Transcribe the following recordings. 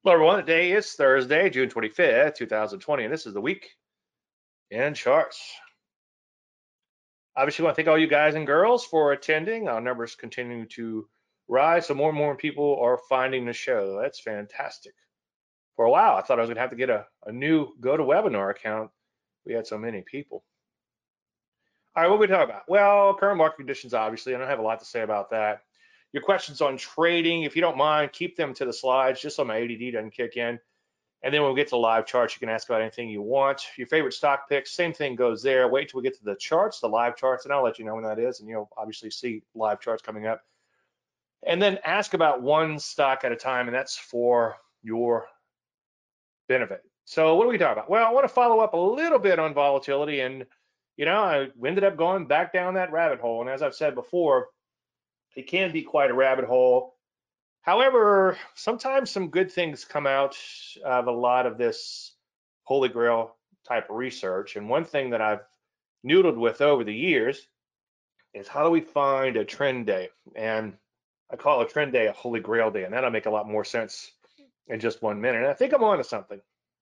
Hello, everyone. Today is Thursday, June 25th, 2020, and this is the week in charts. Obviously, I want to thank all you guys and girls for attending. Our numbers continue to rise, so more and more people are finding the show. That's fantastic. For a while, I thought I was going to have to get a new GoToWebinar account. We had so many people. All right, what are we talking about? Well, current market conditions, obviously. I don't have a lot to say about that. Your questions on trading, if you don't mind, keep them to the slides just so my ADD doesn't kick in. And then when we get to live charts, you can ask about anything you want. Your favorite stock picks, same thing goes there. Wait till we get to the charts, the live charts, and I'll let you know when that is. And you'll obviously see live charts coming up. And then ask about one stock at a time, and that's for your benefit. So what are we talking about? Well, I want to follow up a little bit on volatility. And, I ended up going back down that rabbit hole. And as I've said before, it can be quite a rabbit hole. However, sometimes some good things come out of a lot of this Holy Grail type of research. And one thing that I've noodled with over the years is how do we find a trend day? And I call a trend day a Holy Grail day, and that'll make a lot more sense in just 1 minute. And I think I'm onto something.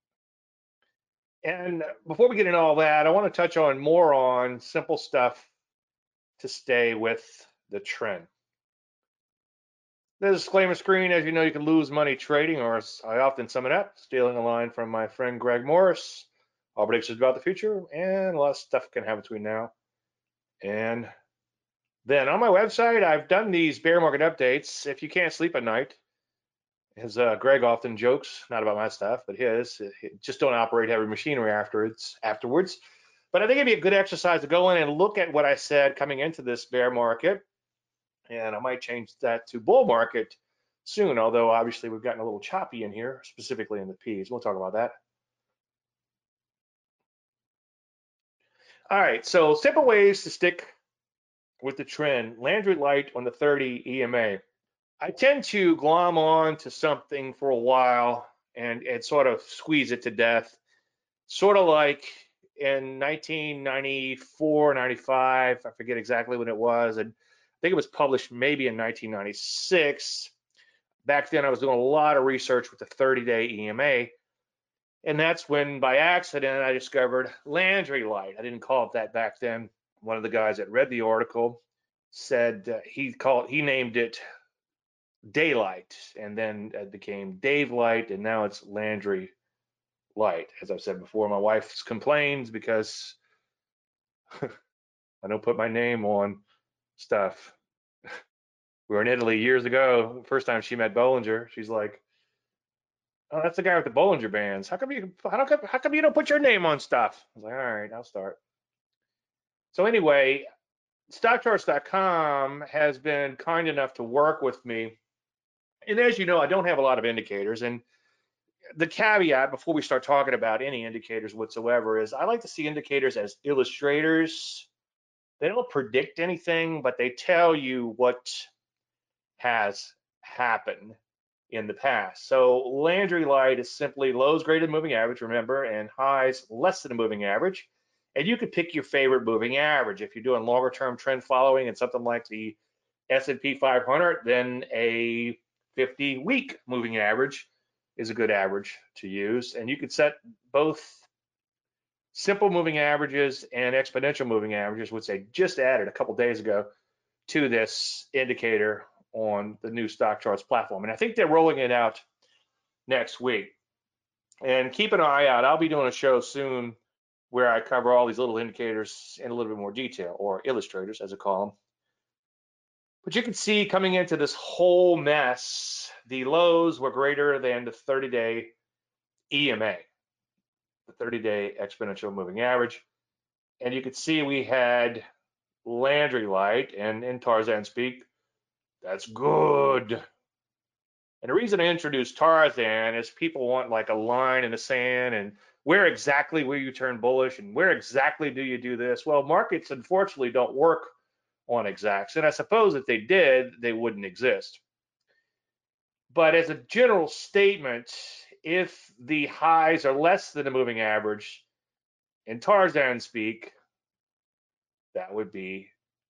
And before we get into all that, I want to touch on more on simple stuff to stay with the trend. The disclaimer screen, as you know, you can lose money trading, or as I often sum it up, stealing a line from my friend Greg Morris. All predictions about the future, and a lot of stuff can happen between now and then. On my website, I've done these bear market updates. If you can't sleep at night, as Greg often jokes, not about my stuff, but his, just don't operate heavy machinery afterwards. But I think it'd be a good exercise to go in and look at what I said coming into this bear market, and I might change that to bull market soon, although obviously we've gotten a little choppy in here, specifically in the P's. We'll talk about that. All right, so simple ways to stick with the trend. Landry Light on the 30 EMA. I tend to glom on to something for a while and sort of squeeze it to death, sort of like in 1994, 95, I forget exactly when it was, and I think it was published maybe in 1996. Back then, I was doing a lot of research with the 30-day EMA, and that's when, by accident, I discovered Landry Light. I didn't call it that back then. One of the guys that read the article said he named it Daylight, and then it became Dave Light, and now it's Landry Light. As I've said before, my wife complains because I don't put my name on stuff. We were in Italy years ago. First time she met Bollinger, she's like, "Oh, that's the guy with the Bollinger Bands. How come you don't put your name on stuff?" I was like, "All right, I'll start." So anyway, StockCharts.com has been kind enough to work with me. And as you know, I don't have a lot of indicators. And the caveat before we start talking about any indicators whatsoever is I like to see indicators as illustrators. They don't predict anything, but they tell you what has happened in the past. So Landry Light is simply lows greater than moving average, remember, and highs less than a moving average. And you could pick your favorite moving average. If you're doing longer term trend following and something like the S&P 500, then a 50-week moving average is a good average to use. And you could set both simple moving averages and exponential moving averages, which they just added a couple days ago to this indicator on the new stock charts platform. And I think they're rolling it out next week. And keep an eye out. I'll be doing a show soon where I cover all these little indicators in a little bit more detail, or illustrators as I call them. But you can see coming into this whole mess, the lows were greater than the 30-day EMA, the 30-day exponential moving average. And you could see we had Landry Light, and in Tarzan speak, that's good. And the reason I introduced Tarzan is people want like a line in the sand and where exactly will you turn bullish and where exactly do you do this? Well, markets unfortunately don't work on exacts. And I suppose if they did, they wouldn't exist. But as a general statement, if the highs are less than the moving average, in Tarzan speak, that would be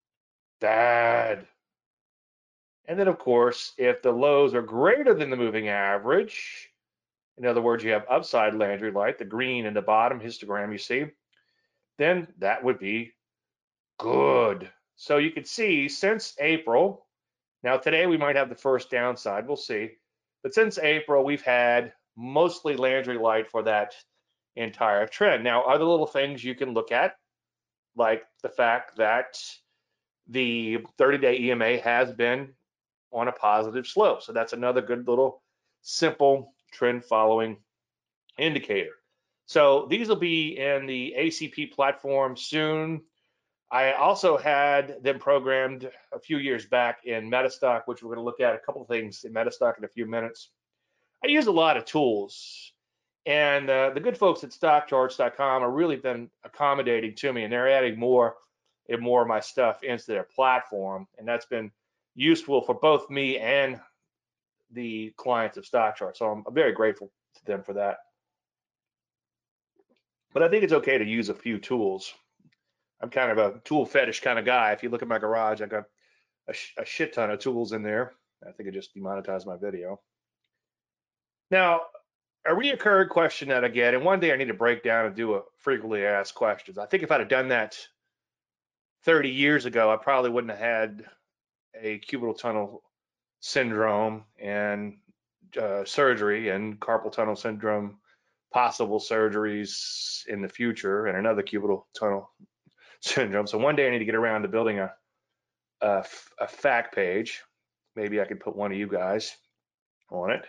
bad. And then, of course, if the lows are greater than the moving average, in other words, you have upside Landry Light, the green in the bottom histogram you see, then that would be good. So you can see since April, now today we might have the first downside, we'll see. But since April, we've had mostly Landry Light for that entire trend. Now, other little things you can look at, like the fact that the 30-day EMA has been on a positive slope. So that's another good little simple trend following indicator. So these will be in the ACP platform soon. I also had them programmed a few years back in Metastock, which we're going to look at a couple of things in Metastock in a few minutes. I use a lot of tools, and the good folks at stockcharts.com have really been accommodating to me, and they're adding more and more of my stuff into their platform, and that's been useful for both me and the clients of StockCharts. So I'm very grateful to them for that. But I think it's okay to use a few tools. I'm kind of a tool fetish kind of guy. If you look at my garage, I got a shit ton of tools in there. I think it just demonetized my video. Now, a reoccurring question that I get, and one day I need to break down and do a frequently asked questions. I think if I'd have done that 30 years ago, I probably wouldn't have had a cubital tunnel syndrome and surgery and carpal tunnel syndrome, possible surgeries in the future, and another cubital tunnel syndrome. So one day I need to get around to building a fact page. Maybe I could put one of you guys on it.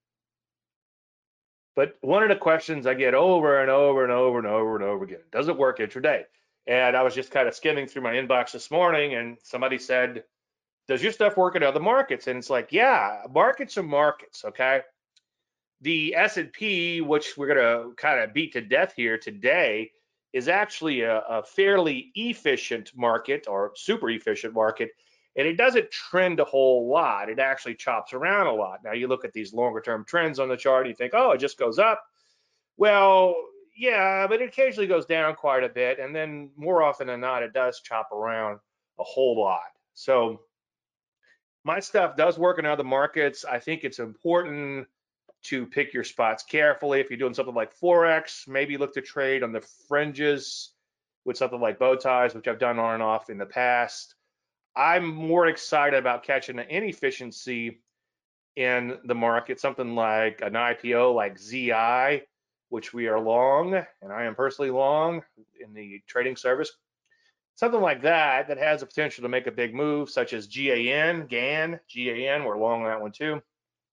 But one of the questions I get over and over and over and over and over again, does it work intraday? And I was just kind of skimming through my inbox this morning, and somebody said, does your stuff work in other markets? And it's like, yeah, markets are markets, okay? The S&P, which we're going to kind of beat to death here today, is actually a fairly efficient market or super efficient market, and it doesn't trend a whole lot. It actually chops around a lot. Now you look at these longer term trends on the chart, you think, oh, it just goes up. Well, yeah, but it occasionally goes down quite a bit, and then more often than not, it does chop around a whole lot. So my stuff does work in other markets. I think it's important to pick your spots carefully. If you're doing something like Forex, maybe look to trade on the fringes with something like bow ties, which I've done on and off in the past. I'm more excited about catching an inefficiency in the market, something like an IPO like ZI, which we are long, and I am personally long in the trading service. Something like that that has the potential to make a big move, such as GAN, we're long on that one too.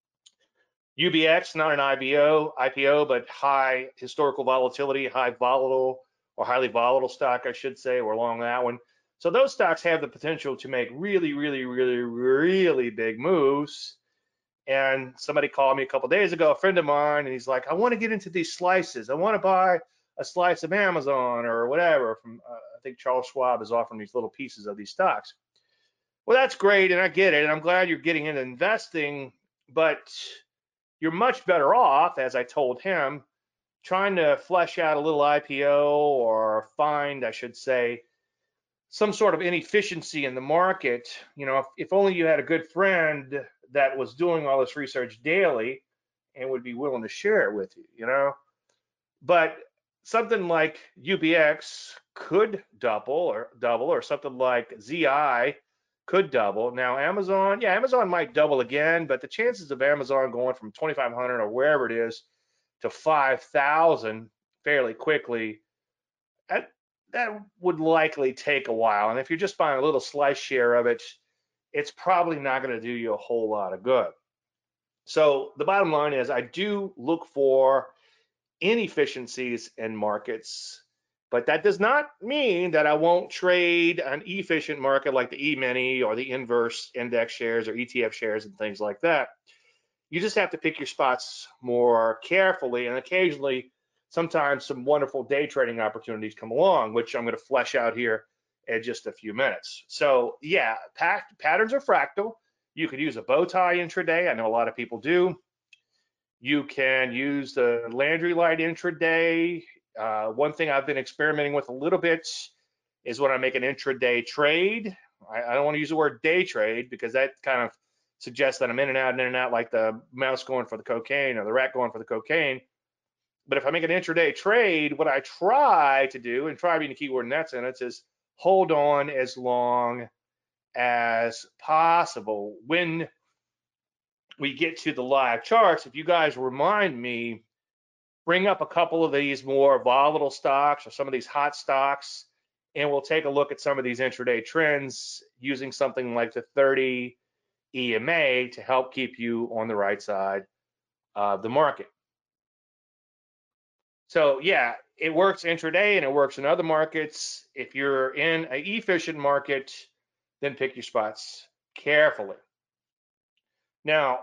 UBX, not an IPO, but high historical volatility, high volatile or highly volatile stock, I should say. We're long that one. So those stocks have the potential to make really, really, really, really big moves. And somebody called me a couple days ago, a friend of mine, and he's like, I want to get into these slices. I want to buy a slice of Amazon or whatever. From I think Charles Schwab is offering these little pieces of these stocks. Well, that's great, and I get it, and I'm glad you're getting into investing, but you're much better off, as I told him, trying to flesh out a little IPO or find, I should say, some sort of inefficiency in the market. You know, if only you had a good friend that was doing all this research daily and would be willing to share it with you, you know. But something like UBX could double, or something like ZI could double. Now Amazon, yeah, Amazon might double again, but the chances of Amazon going from 2,500 or wherever it is to 5,000 fairly quickly, that would likely take a while. And if you're just buying a little slice share of it, it's probably not going to do you a whole lot of good. So the bottom line is I do look for inefficiencies in markets, but that does not mean that I won't trade an efficient market like the E-mini or the inverse index shares or ETF shares and things like that. You just have to pick your spots more carefully, and occasionally, sometimes some wonderful day trading opportunities come along, which I'm going to flesh out here in just a few minutes. So yeah, patterns are fractal. You could use a bow tie intraday. I know a lot of people do. You can use the Landry Light intraday. One thing I've been experimenting with a little bit is when I make an intraday trade. I don't want to use the word day trade because that kind of suggest that I'm in and out like the mouse going for the cocaine or the rat going for the cocaine. But if I make an intraday trade, what I try to do, and try being the keyword in that sentence, is hold on as long as possible. When we get to the live charts, if you guys remind me, bring up a couple of these more volatile stocks or some of these hot stocks, and we'll take a look at some of these intraday trends using something like the 30 EMA to help keep you on the right side of the market. So yeah, it works intraday and it works in other markets. If you're in an efficient market, then pick your spots carefully. Now,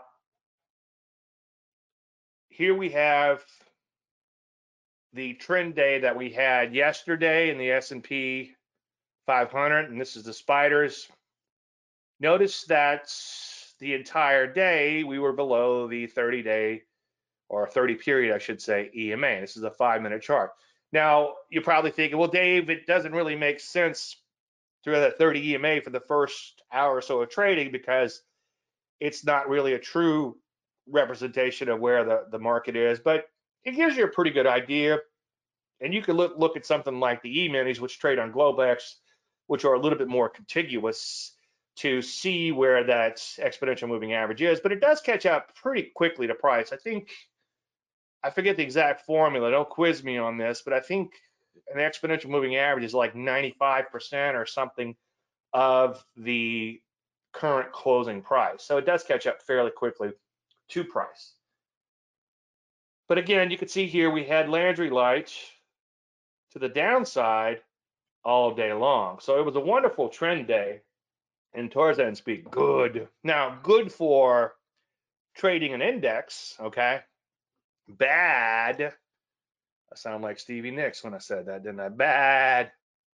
here we have the trend day that we had yesterday in the S&P 500, and this is the spiders. Notice that the entire day we were below the 30-day or 30 period, I should say, EMA. This is a 5-minute chart. Now, you're probably thinking, well, Dave, it doesn't really make sense to have that 30 EMA for the first hour or so of trading because it's not really a true representation of where the market is, but it gives you a pretty good idea. And you can look at something like the E-minis, which trade on Globex, which are a little bit more contiguous, to see where that exponential moving average is. But it does catch up pretty quickly to price. I forget the exact formula, don't quiz me on this, but I think an exponential moving average is like 95% or something of the current closing price. So it does catch up fairly quickly to price. But again, you can see here we had Landry Light to the downside all day long. So it was a wonderful trend day in Tarzan speak. Good. Now, good for trading an index, okay? Bad. I sound like Stevie Nicks when I said that, didn't I? Bad.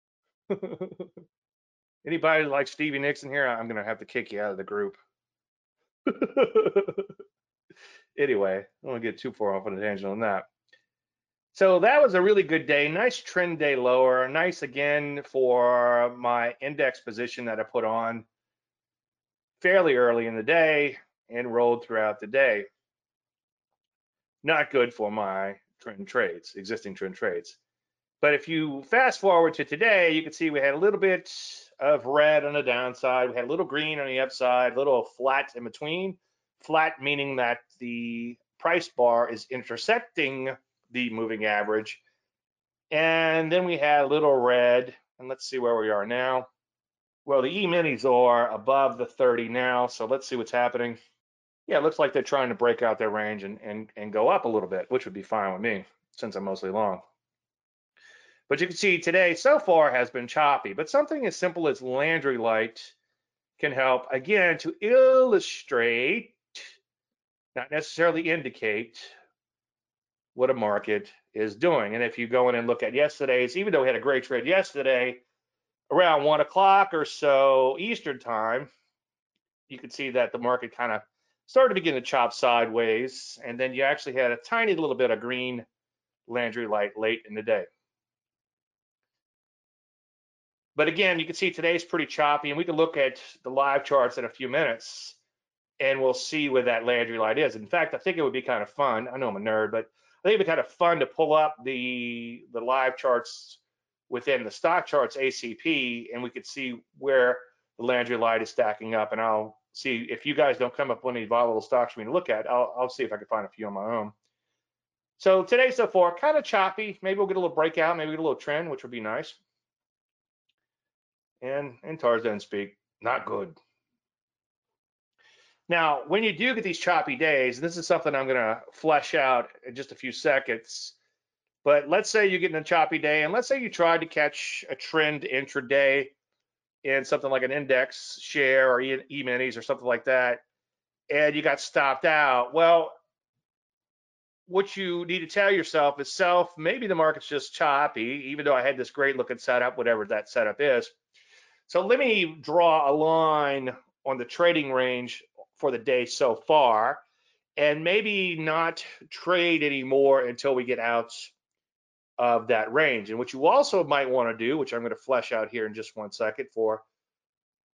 Anybody like Stevie Nicks in here? I'm going to have to kick you out of the group. Anyway, I don't want to get too far off on a tangent on that. So that was a really good day. Nice trend day lower. Nice again for my index position that I put on fairly early in the day and rolled throughout the day. Not good for my trend trades, existing trend trades. But if you fast forward to today, you can see we had a little bit of red on the downside. We had a little green on the upside, a little flat in between. Flat meaning that the price bar is intersecting the moving average. And then we had a little red, and let's see where we are now. Well, the E-minis are above the 30 now, so let's see what's happening. Yeah, it looks like they're trying to break out their range and go up a little bit, which would be fine with me since I'm mostly long. But you can see today so far has been choppy, but something as simple as Landry Light can help, again, to illustrate, not necessarily indicate, what a market is doing. And if you go in and look at yesterday's, even though we had a great trade yesterday, around 1 o'clock or so Eastern time, you could see that the market kind of started to begin to chop sideways, and then you actually had a tiny little bit of green Landry Light late in the day. But again, you can see today's pretty choppy, and we can look at the live charts in a few minutes, and we'll see where that Landry Light is. In fact, I think it would be kind of fun. I know I'm a nerd, but I think it'd be kind of fun to pull up the live charts within the stock charts ACP, and we could see where the Landry Light is stacking up. And I'll see if you guys don't come up with any volatile stocks for me to look at. I'll see if I can find a few on my own. So today so far, kind of choppy. Maybe we'll get a little breakout, maybe get a little trend, which would be nice. And in Tarzan speak, not good. Now, when you do get these choppy days, and this is something I'm going to flesh out in just a few seconds, but let's say you're getting a choppy day, and let's say you tried to catch a trend intraday in something like an index share or E-minis or something like that, and you got stopped out. Well, what you need to tell yourself is, maybe the market's just choppy, even though I had this great looking setup, whatever that setup is. So let me draw a line on the trading range for the day so far, and maybe not trade anymore until we get out of that range. And what you also might want to do, which I'm going to flesh out here in just 1 second for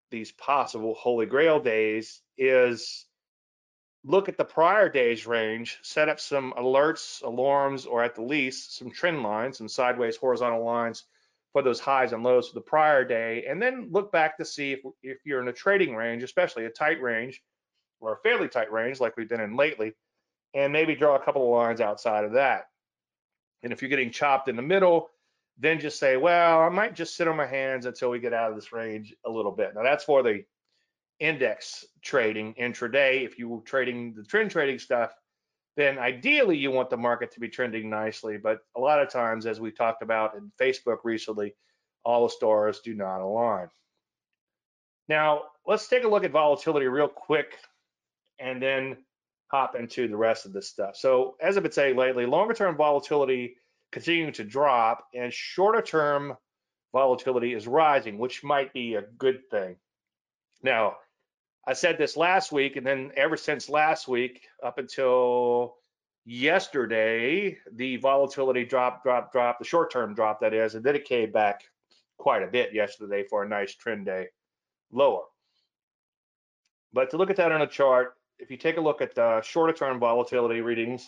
these possible Holy Grail days is look at the prior day's range, set up some alerts, alarms, or at the least some trend lines, some sideways horizontal lines for those highs and lows for the prior day, and then look back to see if you're in a trading range, especially a tight range or a fairly tight range like we've been in lately, and maybe draw a couple of lines outside of that. And if you're getting chopped in the middle, then just say, well, I might just sit on my hands until we get out of this range a little bit. Now that's for the index trading intraday. If you were trading the trend trading stuff, then ideally you want the market to be trending nicely. But a lot of times, as we talked about in Facebook recently, all the stars do not align. Now, let's take a look at volatility real quick and then hop into the rest of this stuff. So as I've been saying lately, longer term volatility continuing to drop and shorter term volatility is rising, which might be a good thing. Now, I said this last week, and then ever since last week up until yesterday, the volatility dropped, the short-term drop that is, and then it came back quite a bit yesterday for a nice trend day lower. But to look at that on a chart, if you take a look at the shorter-term volatility readings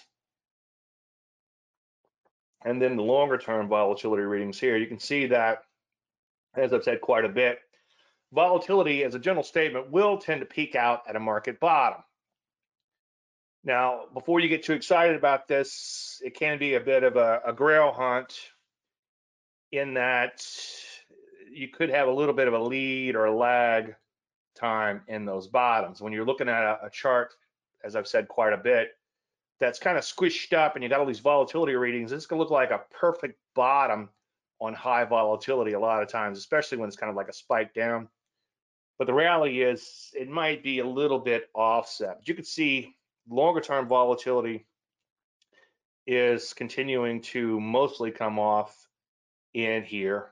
and then the longer-term volatility readings here, you can see that, as I've said quite a bit, volatility as a general statement will tend to peak out at a market bottom. Now, before you get too excited about this, it can be a bit of a grail hunt in that you could have a little bit of a lead or a lag time in those bottoms. When you're looking at a chart, as I've said quite a bit, that's kind of squished up and you got all these volatility readings, it's gonna look like a perfect bottom on high volatility a lot of times, especially when it's kind of like a spike down. But the reality is it might be a little bit offset. But you can see longer term volatility is continuing to mostly come off in here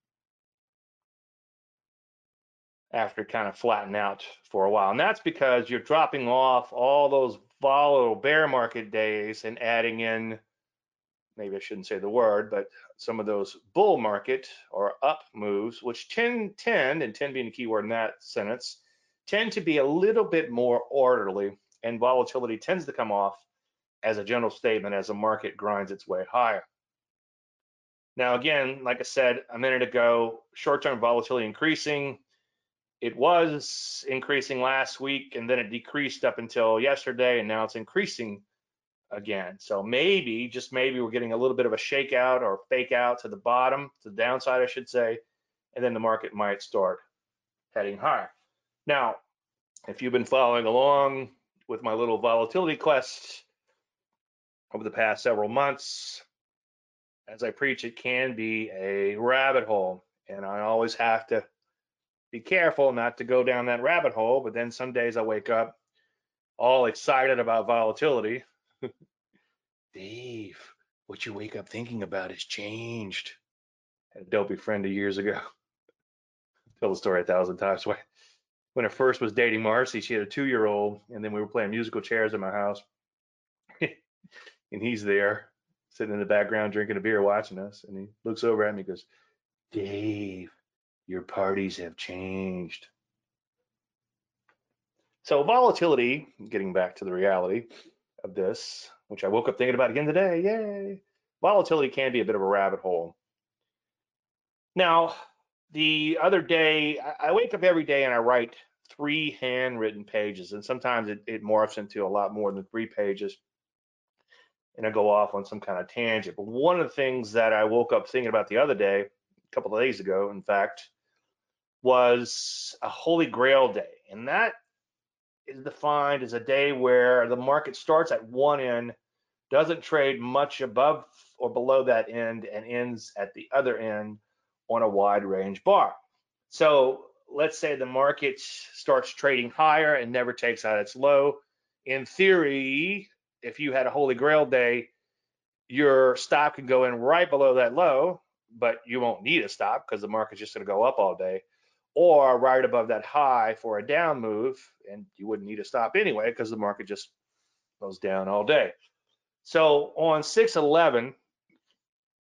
after kind of flatten out for a while. And that's because you're dropping off all those volatile bear market days and adding in, maybe I shouldn't say the word, but some of those bull market or up moves, which tend, and tend being the key word in that sentence, tend to be a little bit more orderly, and volatility tends to come off as a general statement as the market grinds its way higher. Now, again, like I said a minute ago, short-term volatility increasing. It was increasing last week and then it decreased up until yesterday, and now it's increasing again. So maybe, just maybe, we're getting a little bit of a shakeout or fake out to the bottom, to the downside, I should say, and then the market might start heading higher. Now, if you've been following along with my little volatility quest over the past several months, as I preach, it can be a rabbit hole, and I always have to be careful not to go down that rabbit hole. But then some days I wake up all excited about volatility. Dave, what you wake up thinking about has changed. I had a dopey friend years ago. Tell the story 1,000 times. When I first was dating Marcy, she had a 2-year-old, and then we were playing musical chairs in my house. And he's there sitting in the background drinking a beer watching us, and he looks over at me and goes, Dave, your parties have changed. So volatility, getting back to the reality of this, which I woke up thinking about again today, yay, volatility can be a bit of a rabbit hole. Now, the other day, I wake up every day and I write 3 handwritten pages, and sometimes it morphs into a lot more than 3 pages, and I go off on some kind of tangent. But one of the things that I woke up thinking about the other day, a couple of days ago, in fact, was a Holy Grail day. And that is defined as a day where the market starts at one end, doesn't trade much above or below that end, and ends at the other end on a wide range bar. So let's say the market starts trading higher and never takes out its low. In theory, if you had a Holy Grail day, your stop can go in right below that low, but you won't need a stop because the market's just going to go up all day, or right above that high for a down move, and you wouldn't need a stop anyway because the market just goes down all day. So on 6/11,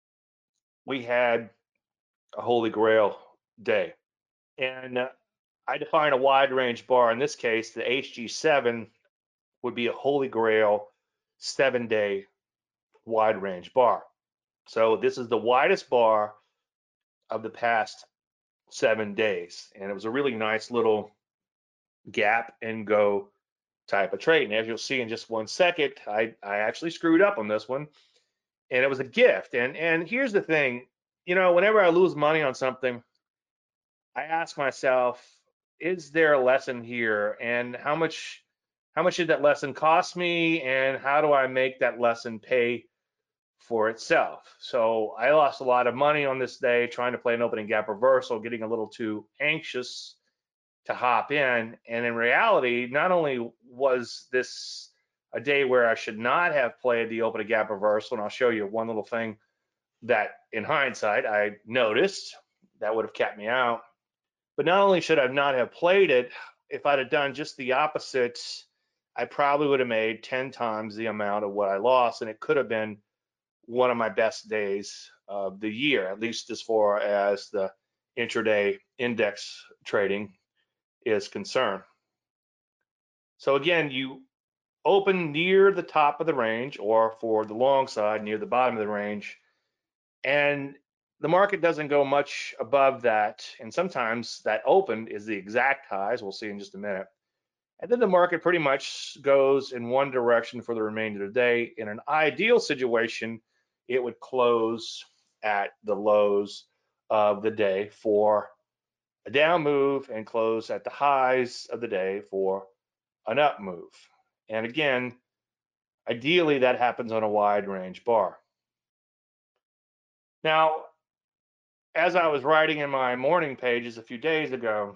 we had a Holy Grail day, and I define a wide range bar. In this case, the HG7 would be a holy grail 7-day wide range bar. So this is the widest bar of the past 7 days. And it was a really nice little gap and go type of trade. And as you'll see in just 1 second, I actually screwed up on this one, and it was a gift. And here's the thing, whenever I lose money on something, I ask myself, is there a lesson here? And how much did that lesson cost me? And how do I make that lesson pay for itself? So I lost a lot of money on this day trying to play an opening gap reversal, getting a little too anxious to hop in. And in reality, not only was this a day where I should not have played the opening gap reversal, and I'll show you one little thing that in hindsight I noticed that would have kept me out, but not only should I not have played it, if I'd have done just the opposite, I probably would have made 10 times the amount of what I lost, and it could have been one of my best days of the year, at least as far as the intraday index trading is concerned. So again, you open near the top of the range, or for the long side, near the bottom of the range, and the market doesn't go much above that. And sometimes that open is the exact high, as we'll see in just a minute. And then the market pretty much goes in one direction for the remainder of the day. In an ideal situation, it would close at the lows of the day for a down move and close at the highs of the day for an up move. And again, ideally that happens on a wide range bar. Now, as I was writing in my morning pages a few days ago,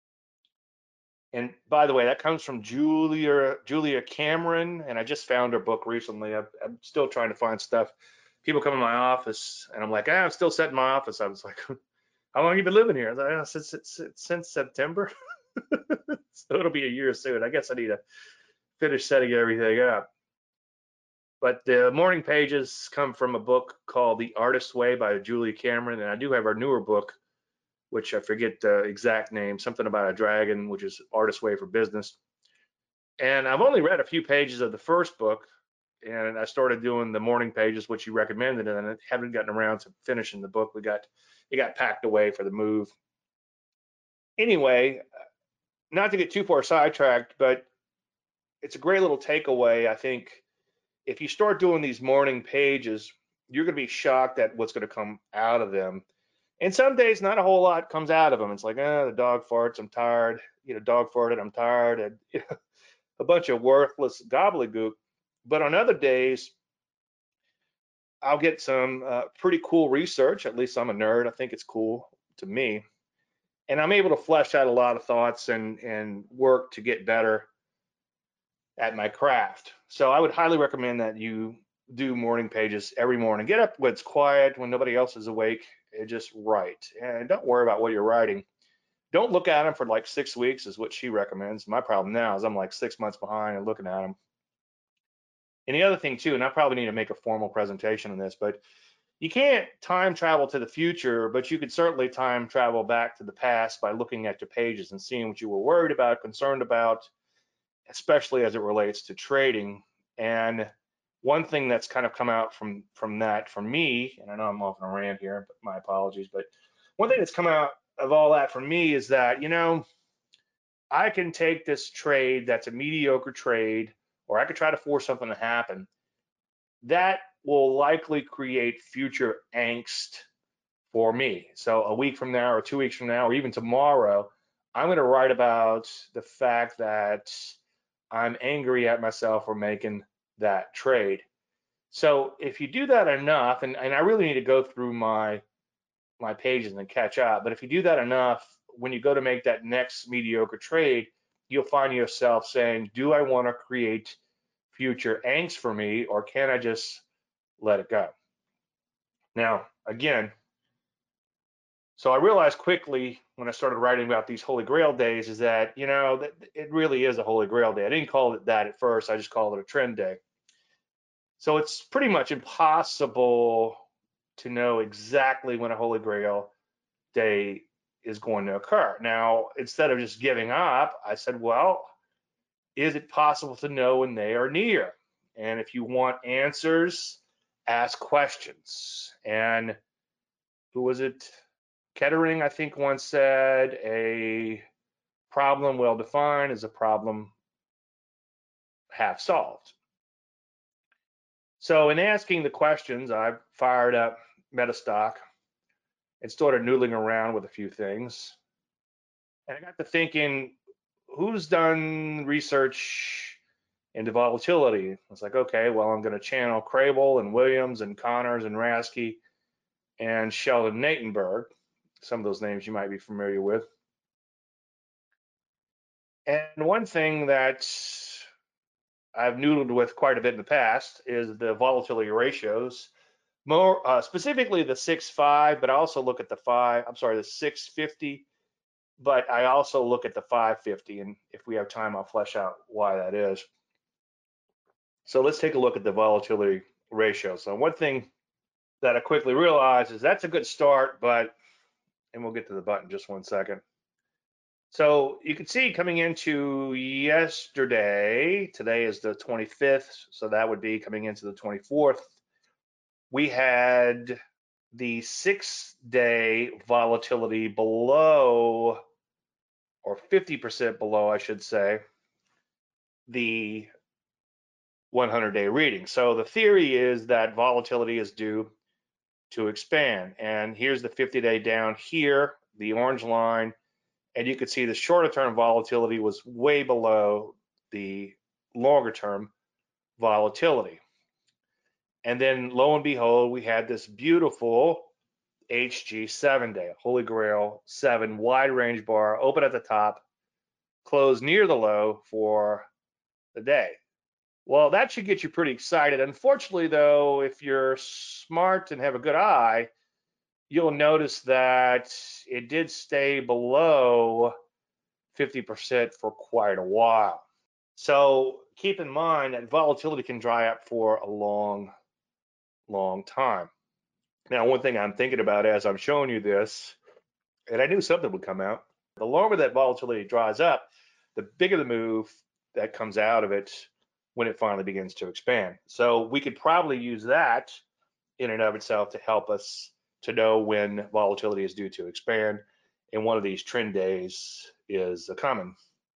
and by the way, that comes from Julia Cameron, and I just found her book recently. I'm still trying to find stuff. People come in my office, and I'm like, I'm still set in my office. I was like, how long have you been living here? I was like, since September. So it'll be a year soon. I guess I need to finish setting everything up. But the morning pages come from a book called The Artist's Way by Julia Cameron, and I do have her newer book, which I forget the exact name, something about a dragon, which is Artist's Way for Business. And I've only read a few pages of the first book, and I started doing the morning pages, which you recommended, and I haven't gotten around to finishing the book. It got packed away for the move. Anyway, not to get too far sidetracked, but it's a great little takeaway. I think if you start doing these morning pages, you're going to be shocked at what's going to come out of them. And some days, not a whole lot comes out of them. It's like, the dog farts, I'm tired. Dog farted, I'm tired. And a bunch of worthless gobbledygook. But on other days, I'll get some pretty cool research. At least I'm a nerd. I think it's cool to me. And I'm able to flesh out a lot of thoughts and work to get better at my craft. So I would highly recommend that you do morning pages every morning. Get up when it's quiet, when nobody else is awake, and just write. And don't worry about what you're writing. Don't look at them for like 6 weeks is what she recommends. My problem now is I'm like 6 months behind and looking at them. And the other thing too, and I probably need to make a formal presentation on this, but you can't time travel to the future, but you could certainly time travel back to the past by looking at your pages and seeing what you were worried about, concerned about, especially as it relates to trading. And one thing that's kind of come out from that for me, and I know I'm off on a rant here, but my apologies, but one thing that's come out of all that for me is that, I can take this trade that's a mediocre trade, or I could try to force something to happen. That will likely create future angst for me. So a week from now, or 2 weeks from now, or even tomorrow, I'm going to write about the fact that I'm angry at myself for making that trade. So if you do that enough, and I really need to go through my pages and catch up, but if you do that enough, when you go to make that next mediocre trade, you'll find yourself saying, do I want to create future angst for me, or can I just let it go? Now, again, so I realized quickly when I started writing about these Holy Grail days is that, that it really is a Holy Grail day. I didn't call it that at first. I just called it a trend day. So it's pretty much impossible to know exactly when a Holy Grail day is going to occur. Now, instead of just giving up, I said, well, is it possible to know when they are near? And if you want answers, ask questions. And who was it? Kettering, I think, once said, a problem well defined is a problem half solved. So in asking the questions, I fired up Metastock and started noodling around with a few things. And I got to thinking, who's done research into volatility? I was like, okay, well, I'm going to channel Crable and Williams and Connors and Rasky and Sheldon Natenberg. Some of those names you might be familiar with. And one thing that I've noodled with quite a bit in the past is the volatility ratios, more specifically the 6.5, but I also look at the the 650, but I also look at the 550, and if we have time, I'll flesh out why that is. So let's take a look at the volatility ratio. So one thing that I quickly realized is that's a good start, and we'll get to the button just one second. So you can see coming into yesterday, today is the 25th, so that would be coming into the 24th, we had the 6-day volatility below, or 50% below, I should say, the 100-day reading. So the theory is that volatility is due to expand. And here's the 50-day down here, the orange line, and you could see the shorter term volatility was way below the longer term volatility. And then lo and behold, we had this beautiful HG 7-day, Holy Grail 7 wide range bar, open at the top, close near the low for the day. Well, that should get you pretty excited. Unfortunately, though, if you're smart and have a good eye, you'll notice that it did stay below 50% for quite a while. So keep in mind that volatility can dry up for a long, long time. Now, one thing I'm thinking about as I'm showing you this, and I knew something would come out, the longer that volatility dries up, the bigger the move that comes out of it when it finally begins to expand. So we could probably use that in and of itself to help us to know when volatility is due to expand. And one of these trend days is coming.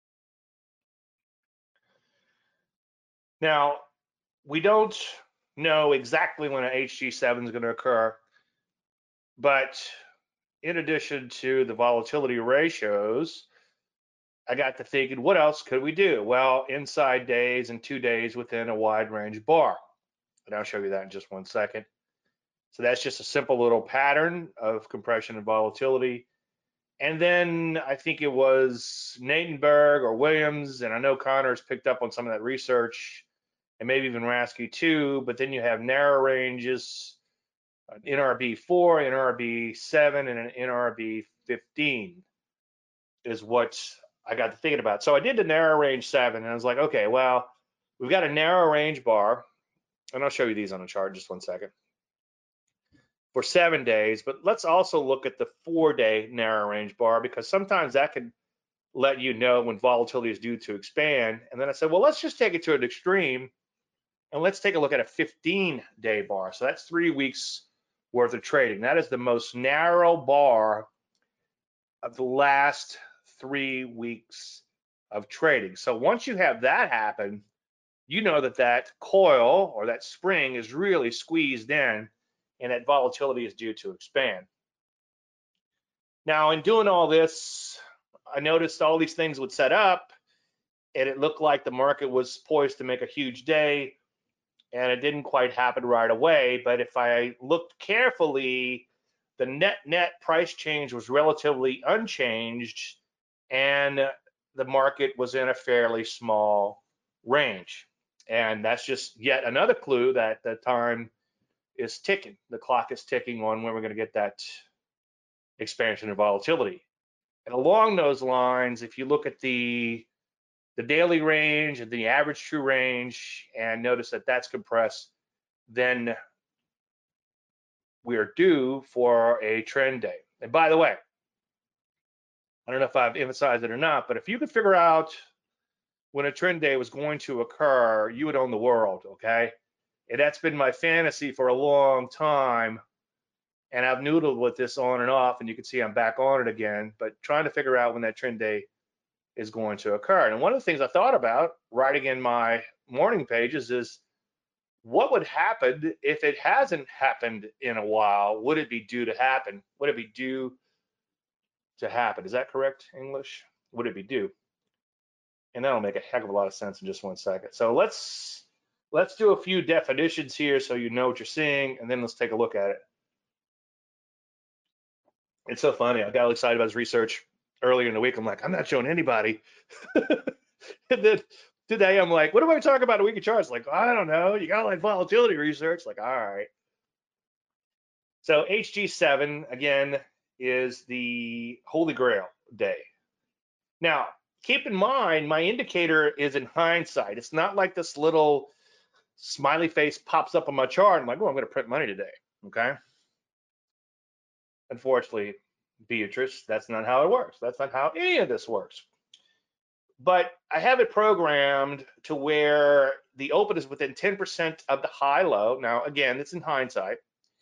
Now, we don't know exactly when an HG7 is going to occur, but in addition to the volatility ratios, I got to thinking, what else could we do? Well, inside days and 2 days within a wide range bar. And I'll show you that in just one second. So that's just a simple little pattern of compression and volatility. And then I think it was Natenberg or Williams, and I know Connors picked up on some of that research, and maybe even Rasky too, but then you have narrow ranges, an NRB 4, NRB 7, and an NRB 15 is what I got to thinking about. So I did the narrow range 7, and I was like, okay, well, we've got a narrow range bar, and I'll show you these on a chart just one second, for 7 days, but let's also look at the 4-day narrow range bar, because sometimes that can let you know when volatility is due to expand. And then I said, well, let's just take it to an extreme, and let's take a look at a 15-day bar. So that's 3 weeks worth of trading. That is the most narrow bar of the last 3 weeks of trading. So once you have that happen, you know that that coil or that spring is really squeezed in, and that volatility is due to expand. Now, in doing all this, I noticed all these things would set up, and it looked like the market was poised to make a huge day, and it didn't quite happen right away. But if I looked carefully, the net price change was relatively unchanged, and the market was in a fairly small range. And that's just yet another clue that the time is ticking. The clock is ticking on when we're going to get that expansion and volatility. And along those lines, if you look at the daily range and the average true range and notice that that's compressed, then we are due for a trend day. And by the way, I don't know if I've emphasized it or not, but if you could figure out when a trend day was going to occur, you would own the world, okay? And that's been my fantasy for a long time. And I've noodled with this on and off, and you can see I'm back on it again, but trying to figure out when that trend day is going to occur. And one of the things I thought about writing in my morning pages is what would happen if it hasn't happened in a while? Would it be due to happen? Would it be due to happen? Is that correct, English? Would it be due? And that'll make a heck of a lot of sense in just 1 second. So let's do a few definitions here so you know what you're seeing, and then let's take a look at it. It's so funny. I got excited about this research earlier in the week. I'm like, I'm not showing anybody. And then today I'm like, what do I talk about a weekly charts? Like, I don't know. You got like volatility research. Like, all right. So HG7 again is the Holy Grail day. Now, keep in mind, my indicator is in hindsight. It's not like this little smiley face pops up on my chart. I'm like, oh, I'm going to print money today. Okay. Unfortunately, Beatrice, that's not how it works. That's not how any of this works. But I have it programmed to where the open is within 10% of the high low. Now, again, it's in hindsight.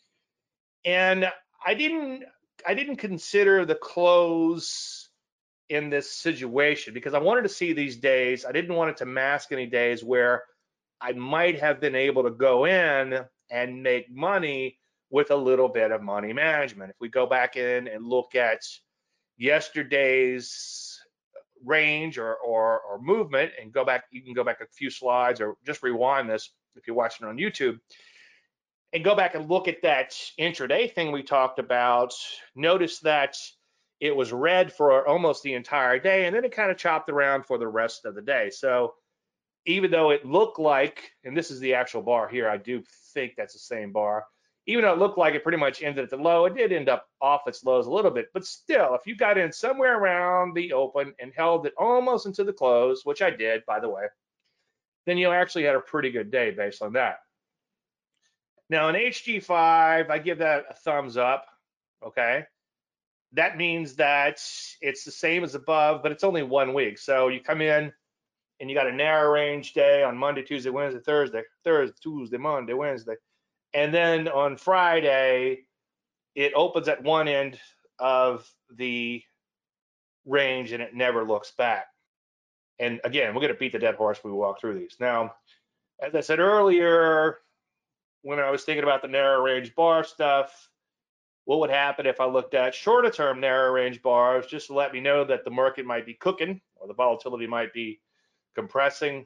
And I didn't consider the close in this situation because I wanted to see these days. I didn't want it to mask any days where I might have been able to go in and make money with a little bit of money management. If we go back in and look at yesterday's range or movement and go back, you can go back a few slides or just rewind this if you're watching on YouTube and go back and look at that intraday thing we talked about. Notice that it was red for almost the entire day, and then it kind of chopped around for the rest of the day. So even though it looked like, and this is the actual bar here, I do think that's the same bar, even though it looked like it pretty much ended at the low, it did end up off its lows a little bit. But still, if you got in somewhere around the open and held it almost into the close, which I did, by the way, then you actually had a pretty good day based on that. Now in HG5, I give that a thumbs up, okay? That means that it's the same as above, but it's only 1 week. So you come in and you got a narrow range day on Monday, Tuesday, Wednesday, Thursday, Tuesday, Monday, Wednesday. And then on Friday, it opens at one end of the range and it never looks back. And again, we're going to beat the dead horse when we walk through these. Now, as I said earlier, when I was thinking about the narrow range bar stuff, what would happen if I looked at shorter term narrow range bars just to let me know that the market might be cooking or the volatility might be compressing.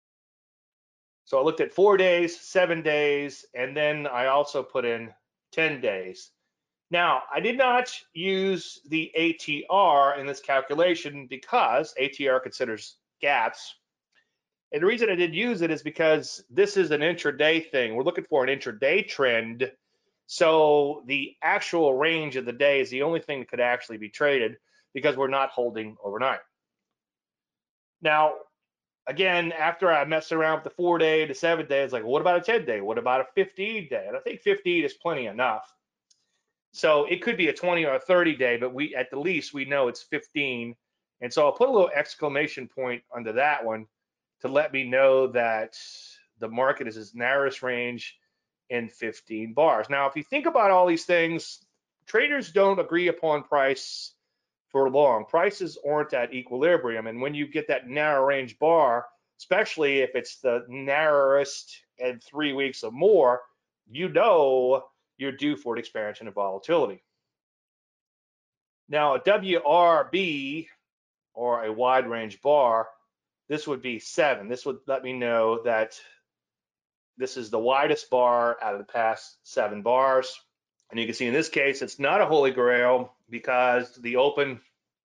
So I looked at 4 days, 7 days, and then I also put in 10 days. Now, I did not use the ATR in this calculation because ATR considers gaps. And the reason I did use it is because this is an intraday thing. We're looking for an intraday trend. So the actual range of the day is the only thing that could actually be traded because we're not holding overnight. Now, again, after I messed around with the 4 day, the 7 day, it's like, what about a 10 day? What about a 15 day? And I think 15 is plenty enough. So it could be a 20 or a 30 day, but we at the least we know it's 15. And so I'll put a little exclamation point under that one to let me know that the market is its narrowest range in 15 bars. Now, if you think about all these things, traders don't agree upon price for long. Prices aren't at equilibrium. And when you get that narrow range bar, especially if it's the narrowest in 3 weeks or more, you know you're due for an expansion of volatility. Now, a WRB or a wide range bar, this would be 7. This would let me know that this is the widest bar out of the past 7 bars. And you can see in this case, it's not a holy grail because the open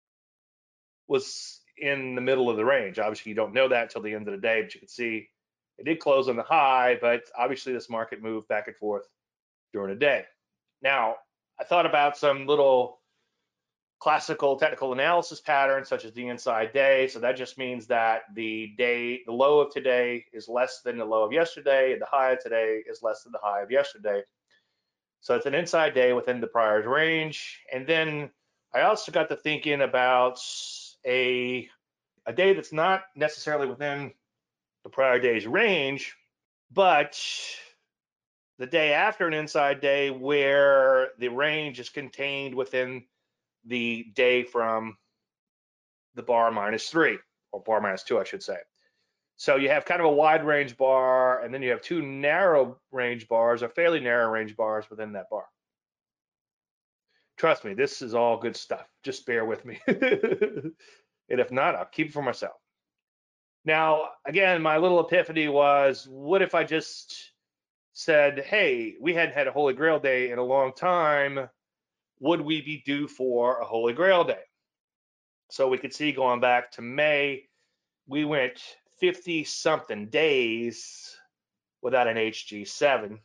was in the middle of the range. Obviously, you don't know that till the end of the day, but you can see it did close on the high, but obviously this market moved back and forth during the day. Now, I thought about some little classical technical analysis patterns such as the inside day. So that just means that the low of today is less than the low of yesterday, and the high of today is less than the high of yesterday. So it's an inside day within the prior's range. And then I also got to thinking about a day that's not necessarily within the prior day's range, but the day after an inside day where the range is contained within the day from the bar -3 or bar -2, I should say. So you have kind of a wide range bar, and then you have two narrow range bars or fairly narrow range bars within that bar. Trust me, this is all good stuff. Just bear with me. And if not, I'll keep it for myself. Now, again, my little epiphany was, what if I just said, hey, we hadn't had a Holy Grail day in a long time. Would we be due for a Holy Grail day? So we could see going back to May, we went 50 something days without an HG7.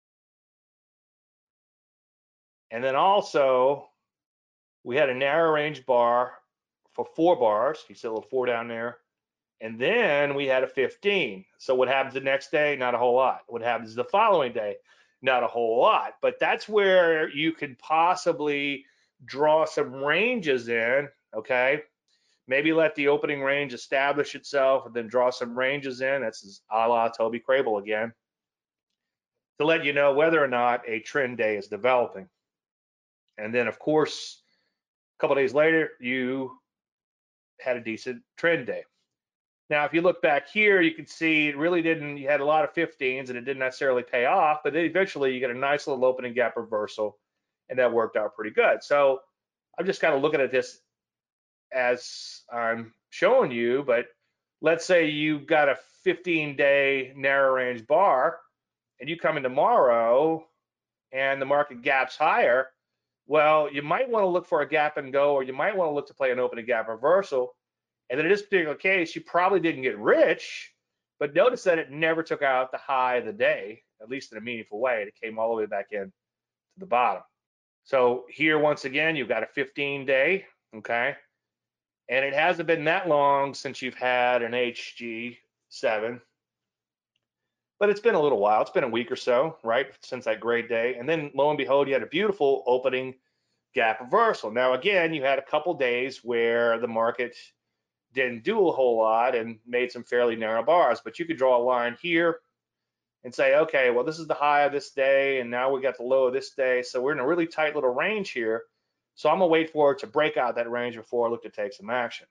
And then also we had a narrow range bar for 4 bars. You see a little 4 down there. And then we had a 15. So what happens the next day? Not a whole lot. What happens the following day? Not a whole lot. But that's where you could possibly draw some ranges in, okay? Maybe let the opening range establish itself and then draw some ranges in. That's a la Toby Crable again, to let you know whether or not a trend day is developing. And then, of course, a couple days later, you had a decent trend day. Now, if you look back here, you can see it really didn't, you had a lot of 15s and it didn't necessarily pay off, but then eventually you get a nice little opening gap reversal, and that worked out pretty good. So I'm just kind of looking at this as I'm showing you, but let's say you got a 15-day narrow range bar and you come in tomorrow and the market gaps higher. Well, you might want to look for a gap and go, or you might want to look to play an opening gap reversal. And then in this particular case, you probably didn't get rich, but notice that it never took out the high of the day, at least in a meaningful way. It came all the way back in to the bottom. So here, once again, you've got a 15-day, okay? And it hasn't been that long since you've had an HG7, but it's been a little while. It's been a week or so, right, since that great day. And then lo and behold, you had a beautiful opening gap reversal. Now, again, you had a couple days where the market didn't do a whole lot and made some fairly narrow bars, but you could draw a line here and say, okay, well, this is the high of this day, and now we got the low of this day. So we're in a really tight little range here. So I'm gonna wait for it to break out that range before I look to take some action.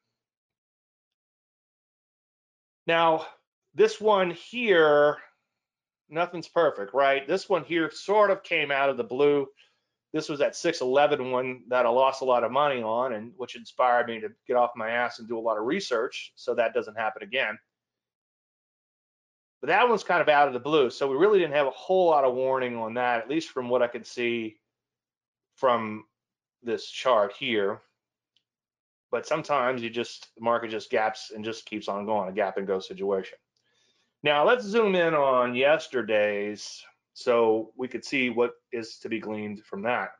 Now, this one here, nothing's perfect, right? This one here sort of came out of the blue. This was that 611 one that I lost a lot of money on, and which inspired me to get off my ass and do a lot of research so that doesn't happen again. But that one's kind of out of the blue, so we really didn't have a whole lot of warning on that, at least from what I could see from this chart here. But sometimes the market just gaps and just keeps on going, a gap and go situation. Now let's zoom in on yesterday's so we could see what is to be gleaned from that.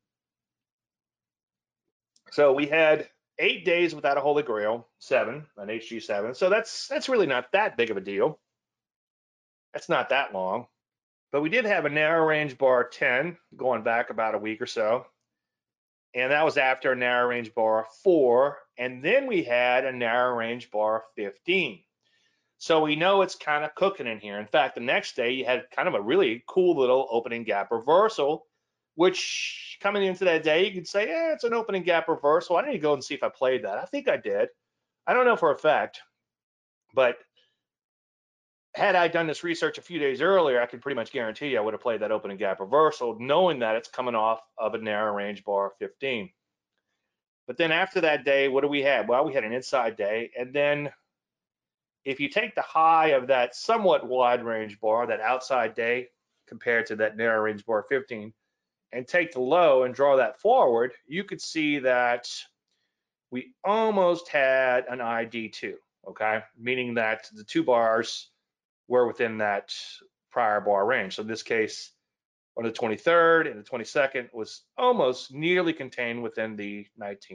So we had 8 days without a Holy Grail, 7, an HG7. So that's really not that big of a deal. That's not that long. But we did have a narrow range bar 10 going back about a week or so. And that was after a narrow range bar 4. And then we had a narrow range bar 15. So we know it's kind of cooking in here. In fact, the next day you had kind of a really cool little opening gap reversal, which coming into that day, you could say, yeah, it's an opening gap reversal. I need to go and see if I played that. I think I did. I don't know for a fact, but had I done this research a few days earlier, I can pretty much guarantee you I would have played that opening gap reversal, knowing that it's coming off of a narrow range bar 15. But then after that day, what do we have? Well, we had an inside day, and then if you take the high of that somewhat wide range bar, that outside day, compared to that narrow range bar 15, and take the low and draw that forward, you could see that we almost had an ID2, okay? Meaning that the 2 bars were within that prior bar range. So in this case, on the 23rd and the 22nd was almost nearly contained within the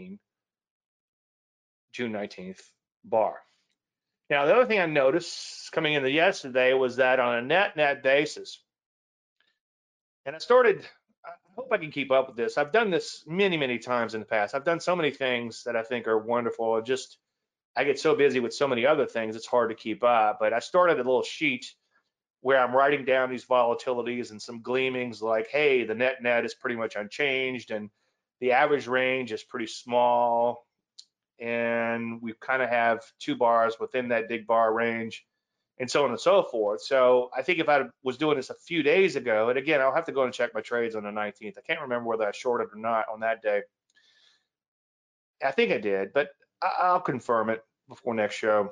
June 19th bar. Now, the other thing I noticed coming into yesterday was that on a net basis, and I hope I can keep up with this. I've done this many, many times in the past. I've done so many things that I think are wonderful. Just I get so busy with so many other things, it's hard to keep up. But I started a little sheet where I'm writing down these volatilities and some gleamings like, hey, the net is pretty much unchanged and the average range is pretty small. And we kind of have 2 bars within that big bar range and so on and so forth. So I think if I was doing this a few days ago, and again, I'll have to go and check my trades on the 19th. I can't remember whether I shorted or not on that day. I think I did, but I'll confirm it before next show.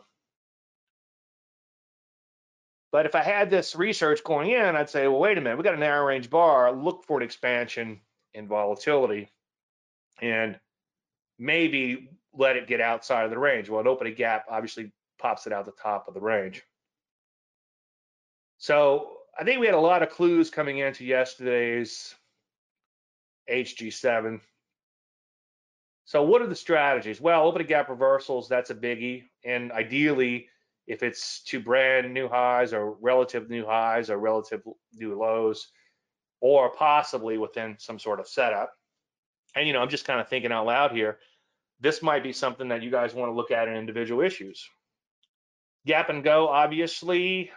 But if I had this research going in, I'd say, well, wait a minute, we got a narrow range bar. Look for an expansion in volatility and maybe let it get outside of the range. Well, an opening gap obviously pops it out the top of the range. So I think we had a lot of clues coming into yesterday's HG7. So what are the strategies? Well, opening gap reversals, that's a biggie. And ideally, if it's to brand new highs or relative new highs or relative new lows, or possibly within some sort of setup. And, I'm just kind of thinking out loud here. This might be something that you guys want to look at in individual issues. Gap and go, obviously.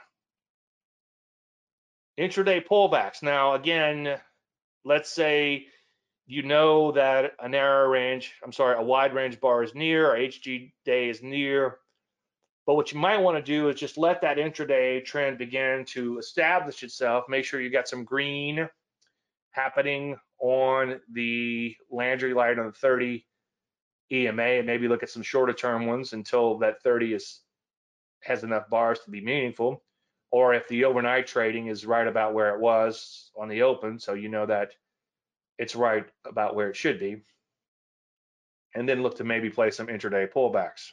Intraday pullbacks. Now, again, let's say you know that a wide range bar is near, or HG day is near. But what you might want to do is just let that intraday trend begin to establish itself. Make sure you got some green happening on the Landry light on the 30 EMA, and maybe look at some shorter term ones until that 30 has enough bars to be meaningful. Or if the overnight trading is right about where it was on the open, so you know that it's right about where it should be. And then look to maybe play some intraday pullbacks.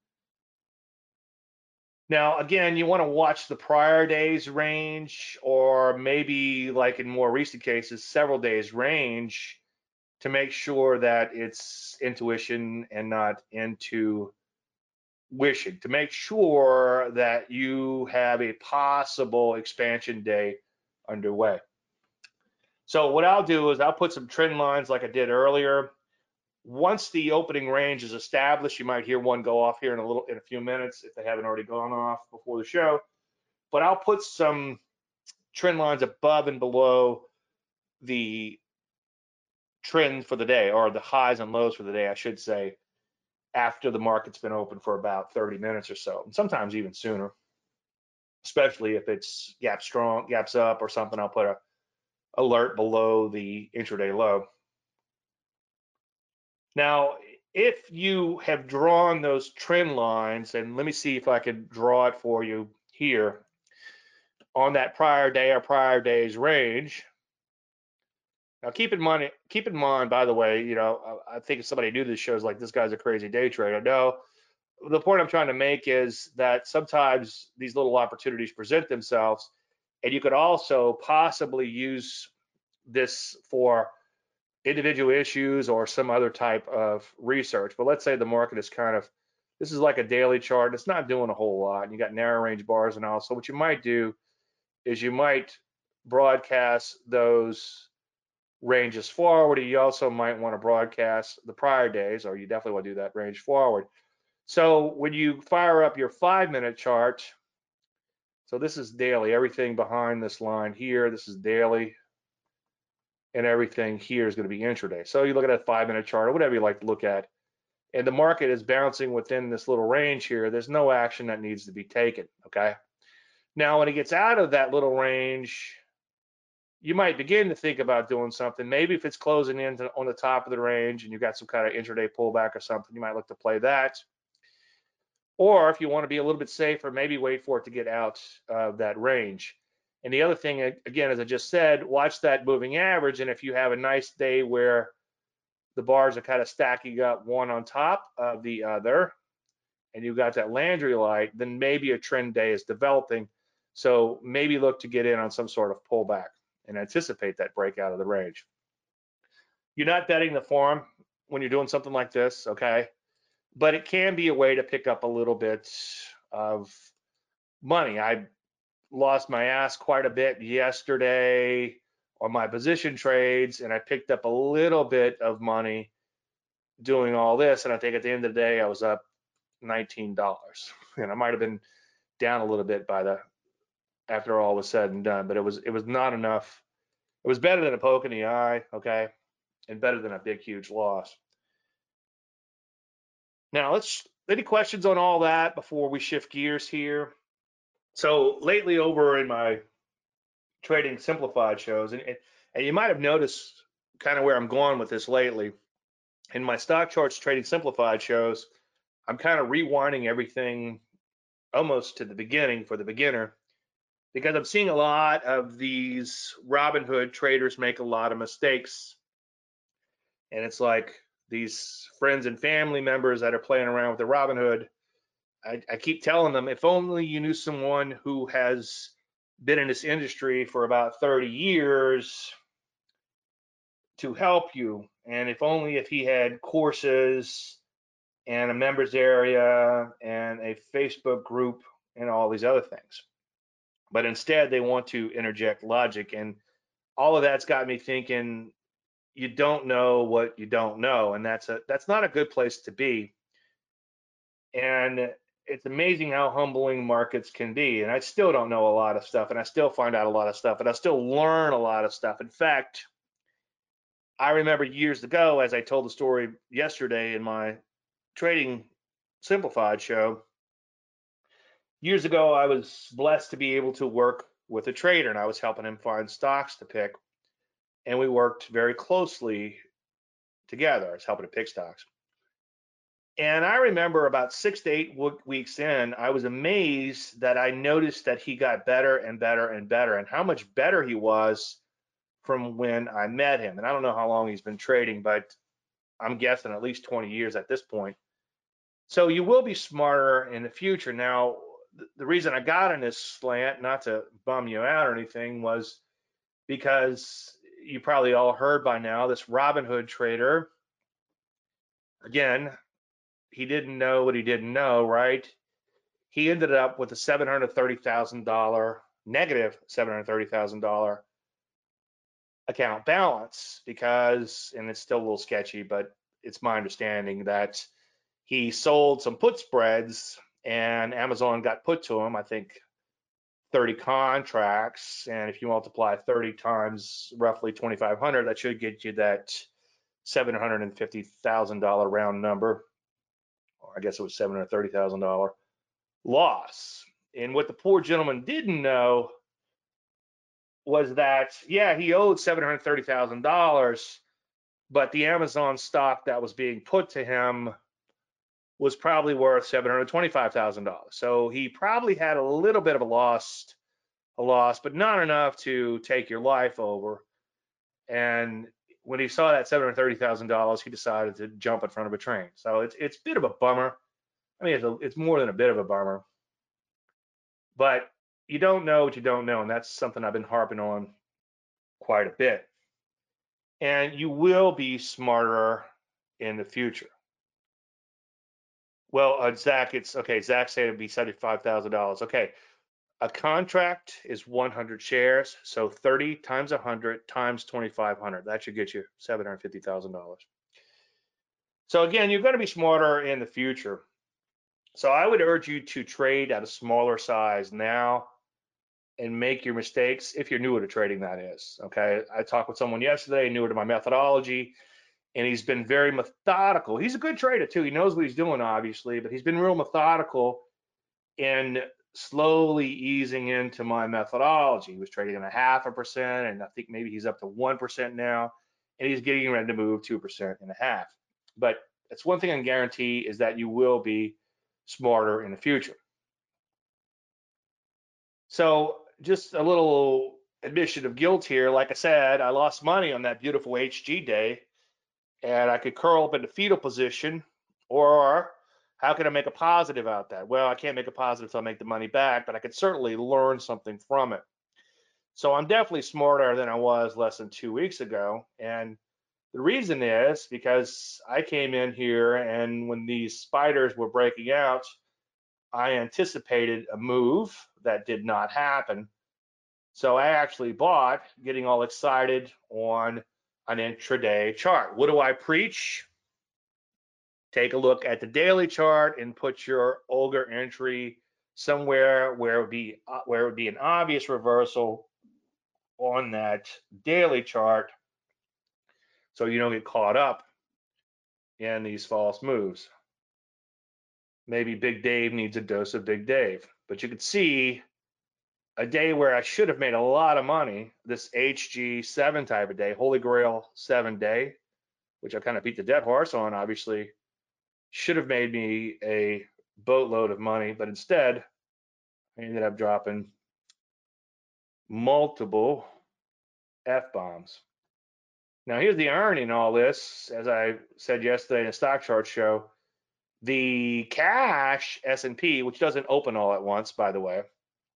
Now, again, you want to watch the prior day's range, or maybe like in more recent cases, several days range, to make sure that it's intuition and not into wishing, to make sure that you have a possible expansion day underway. So what I'll do is I'll put some trend lines like I did earlier. Once the opening range is established, you might hear one go off here in a few minutes if they haven't already gone off before the show. But I'll put some trend lines above and below the trend for the day, or the highs and lows for the day, I should say, after the market's been open for about 30 minutes or so, and sometimes even sooner, especially if it's gaps up or something. I'll put a alert below the intraday low. Now, if you have drawn those trend lines, and let me see if I can draw it for you here on that prior day or prior day's range. Now, keep in mind, by the way, I think if somebody new to this show is like, this guy's a crazy day trader. No, the point I'm trying to make is that sometimes these little opportunities present themselves, and you could also possibly use this for individual issues or some other type of research. But let's say the market is this is like a daily chart. It's not doing a whole lot, and you got narrow range bars and all. So what you might do is you might broadcast those ranges forward. You also might want to broadcast the prior days, or you definitely want to do that range forward. So when you fire up your 5-minute chart, so this is daily, everything behind this line here, this is daily, and everything here is going to be intraday. So you look at that 5-minute chart or whatever you like to look at, and the market is bouncing within this little range here. There's no action that needs to be taken, okay? Now, when it gets out of that little range, you might begin to think about doing something. Maybe if it's closing in on the top of the range and you've got some kind of intraday pullback or something, you might look to play that. Or if you want to be a little bit safer, maybe wait for it to get out of that range. And the other thing, again, as I just said, watch that moving average. And if you have a nice day where the bars are kind of stacking up one on top of the other, and you've got that Landry light, then maybe a trend day is developing. So maybe look to get in on some sort of pullback and anticipate that breakout of the range. You're not betting the farm when you're doing something like this, okay? But it can be a way to pick up a little bit of money. I lost my ass quite a bit yesterday on my position trades, and I picked up a little bit of money doing all this. And I think at the end of the day, I was up $19, and I might have been down a little bit after all was said and done, but it was not enough. It was better than a poke in the eye, okay, and better than a big huge loss. Now, any questions on all that before we shift gears here? So lately, over in my Trading Simplified shows, and you might have noticed kind of where I'm going with this lately. In my Stock Charts Trading Simplified shows, I'm kind of rewinding everything almost to the beginning for the beginner, because I'm seeing a lot of these Robinhood traders make a lot of mistakes. And it's like these friends and family members that are playing around with the Robinhood. I keep telling them, if only you knew someone who has been in this industry for about 30 years to help you, and if he had courses and a members area and a Facebook group and all these other things. But instead, they want to interject logic, and all of that's got me thinking, you don't know what you don't know, and that's not a good place to be. And it's amazing how humbling markets can be. And I still don't know a lot of stuff, and I still find out a lot of stuff, and I still learn a lot of stuff. In fact, I remember years ago, as I told the story yesterday in my Trading Simplified show, years ago, I was blessed to be able to work with a trader, and I was helping him find stocks to pick. And we worked very closely together. I was helping him pick stocks. And I remember about 6 to 8 weeks in, I was amazed that I noticed that he got better and better and better, and how much better he was from when I met him. And I don't know how long he's been trading, but I'm guessing at least 20 years at this point. So you will be smarter in the future. Now, the reason I got in this slant, not to bum you out or anything, was because you probably all heard by now, this Robinhood trader, again, he didn't know what he didn't know, right? He ended up with a $730,000, negative $730,000 account balance because, and it's still a little sketchy, but it's my understanding that he sold some put spreads and Amazon got put to him, I think 30 contracts. And if you multiply 30 times roughly 2,500, that should get you that $750,000 round number. Or I guess it was $730,000 loss. And what the poor gentleman didn't know was that, yeah, he owed $730,000, but the Amazon stock that was being put to him was probably worth $725,000. So he probably had a little bit of a loss, but not enough to take your life over. And when he saw that $730,000, he decided to jump in front of a train. So it's a bit of a bummer. I mean, it's more than a bit of a bummer. But you don't know what you don't know, and that's something I've been harping on quite a bit. And you will be smarter in the future. Well, Zach, it's okay. Zach said it'd be $75,000. Okay, a contract is 100 shares, so 30 times 100 times 2,500. That should get you $750,000. So again, you're going to be smarter in the future. So I would urge you to trade at a smaller size now and make your mistakes if you're newer to trading, that is. Okay, I talked with someone yesterday, newer to my methodology, and he's been very methodical. He's a good trader too. He knows what he's doing, obviously, but he's been real methodical in slowly easing into my methodology. He was trading at 0.5%, and I think maybe he's up to 1% now, and he's getting ready to move 2.5%. But that's one thing I can guarantee is that you will be smarter in the future. So just a little admission of guilt here. Like I said, I lost money on that beautiful HG day, and I could curl up in the fetal position, or how can I make a positive out of that? Well, I can't make a positive until I make the money back, but I could certainly learn something from it. So I'm definitely smarter than I was less than 2 weeks ago. And the reason is because I came in here, and when these spiders were breaking out, I anticipated a move that did not happen. So I actually bought, getting all excited on an intraday chart. What do I preach? Take a look at the daily chart and put your Olga entry somewhere where it would be an obvious reversal on that daily chart, so you don't get caught up in these false moves. Maybe Big Dave needs a dose of Big Dave, but you could see a day where I should have made a lot of money, this HG7 type of day, Holy Grail 7 day, which I kind of beat the dead horse on, obviously, should have made me a boatload of money, but instead I ended up dropping multiple F-bombs. Now here's the irony in all this, as I said yesterday in a stock chart show, the cash S&P, which doesn't open all at once, by the way,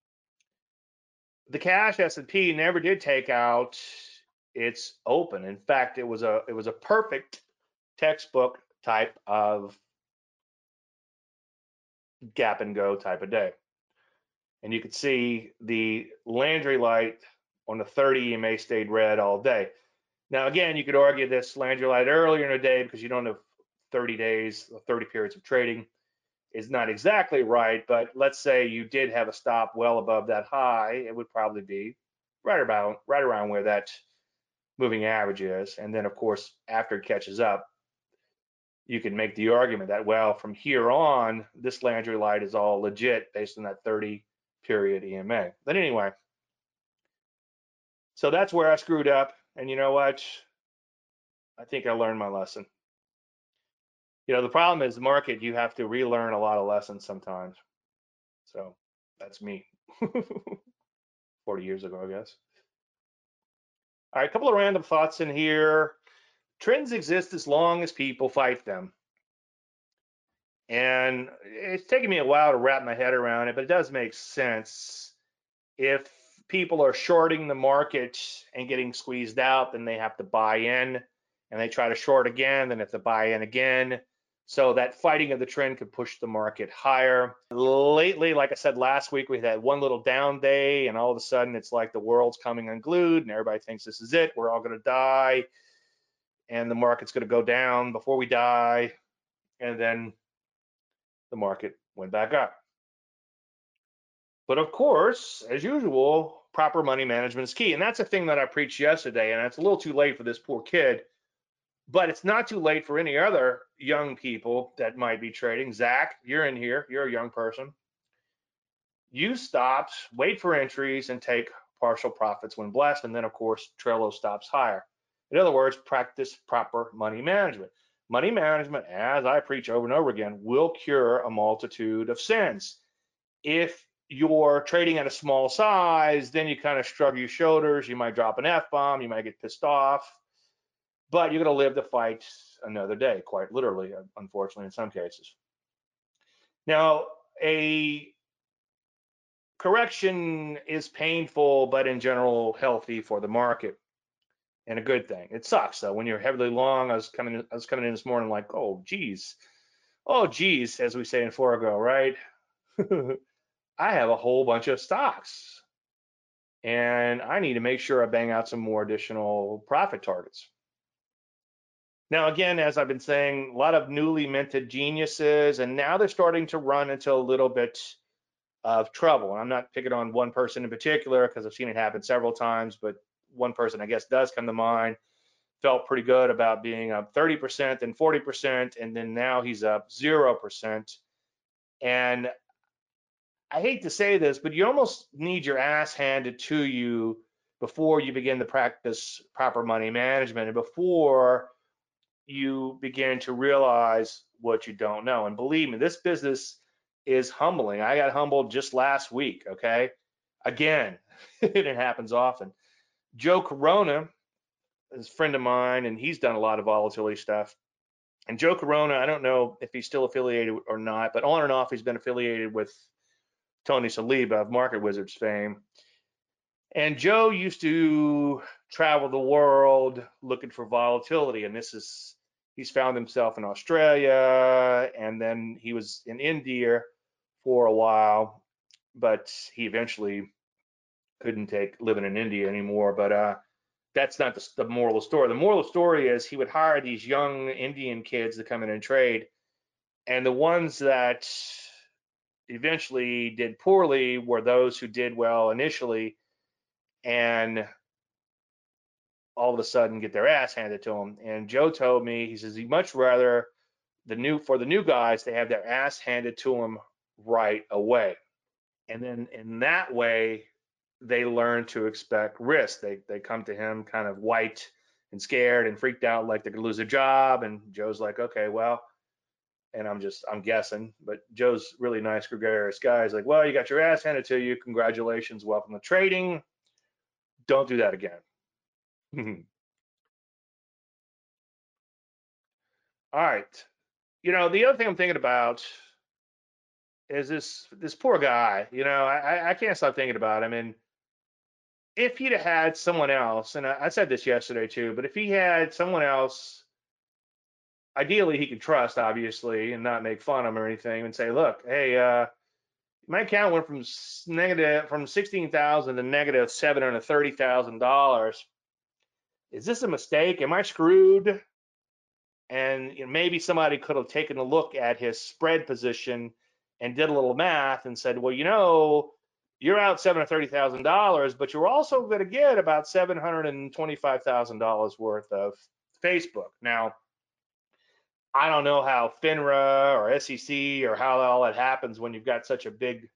the cash S&P never did take out its open. In fact, it was a perfect textbook type of gap and go type of day. And you could see the Landry light on the 30 EMA stayed red all day. Now, again, you could argue this Landry light earlier in the day because you don't have 30 days, 30 periods of trading is not exactly right, but let's say you did have a stop well above that high, it would probably be right around where that moving average is. And then, of course, after it catches up, you can make the argument that, well, from here on, this Landry light is all legit based on that 30 period EMA. But anyway, so that's where I screwed up. And you know what? I think I learned my lesson. You know, the problem is the market, you have to relearn a lot of lessons sometimes. So that's me 40 years ago, I guess. All right, a couple of random thoughts in here. Trends exist as long as people fight them. And it's taken me a while to wrap my head around it, but it does make sense. If people are shorting the market and getting squeezed out, then they have to buy in, and they try to short again, then they have to buy in again. So that fighting of the trend could push the market higher. Lately, like I said last week, we had one little down day, and all of a sudden it's like the world's coming unglued, and everybody thinks this is it. We're all going to die, and the market's going to go down before we die. And then the market went back up. But of course, as usual, proper money management is key. And that's a thing that I preached yesterday, and it's a little too late for this poor kid, but it's not too late for any other young people that might be trading. Zach, you're in here, you're a young person. Use stops, wait for entries, and take partial profits when blessed. And then, of course, trail those stops higher. In other words, practice proper money management. Money management, as I preach over and over again, will cure a multitude of sins. If you're trading at a small size, then you kind of shrug your shoulders. You might drop an F-bomb. You might get pissed off. But you're going to live to fight another day, quite literally, unfortunately, in some cases. Now, a correction is painful, but in general, healthy for the market and a good thing. It sucks, though, when you're heavily long. I was coming in this morning like, oh, geez, as we say in Forgo, right? I have a whole bunch of stocks, and I need to make sure I bang out some more additional profit targets. Now, again, as I've been saying, a lot of newly minted geniuses, and now they're starting to run into a little bit of trouble. And I'm not picking on one person in particular because I've seen it happen several times, but one person, I guess, does come to mind. Felt pretty good about being up 30% and 40%, and then now he's up 0%. And I hate to say this, but you almost need your ass handed to you before you begin to practice proper money management and before you begin to realize what you don't know. And believe me, this business is humbling. I got humbled just last week, okay? Again, it happens often. Joe Corona is a friend of mine, and he's done a lot of volatility stuff. And Joe Corona, I don't know if he's still affiliated or not, but on and off, he's been affiliated with Tony Saliba of Market Wizards fame. And Joe used to travel the world looking for volatility, and he's found himself in Australia, and then he was in India for a while, but he eventually couldn't take living in India anymore. But that's not the moral of the story. The moral of the story is he would hire these young Indian kids to come in and trade, and the ones that eventually did poorly were those who did well initially, and all of a sudden get their ass handed to them. And Joe told me, he says he'd much rather for the new guys to have their ass handed to them right away, and then in that way they learn to expect risk. They come to him kind of white and scared and freaked out like they're gonna lose their job. And Joe's like, okay, well, and I'm guessing, but Joe's really nice, gregarious guy. He's like, well, you got your ass handed to you. Congratulations, welcome to trading. Don't do that again. All right. The other thing I'm thinking about is this poor guy. I can't stop thinking about him. And if he'd have had someone else, and I said this yesterday too, but if he had someone else, ideally he could trust, obviously, and not make fun of him or anything, and say, look, hey, my account went from 16,000 to negative $730,000. Is this a mistake? Am I screwed? And maybe somebody could have taken a look at his spread position and did a little math and said, well, you're out $730,000, but you're also going to get about $725,000 worth of Facebook. Now, I don't know how FINRA or SEC or how all that happens when you've got such a big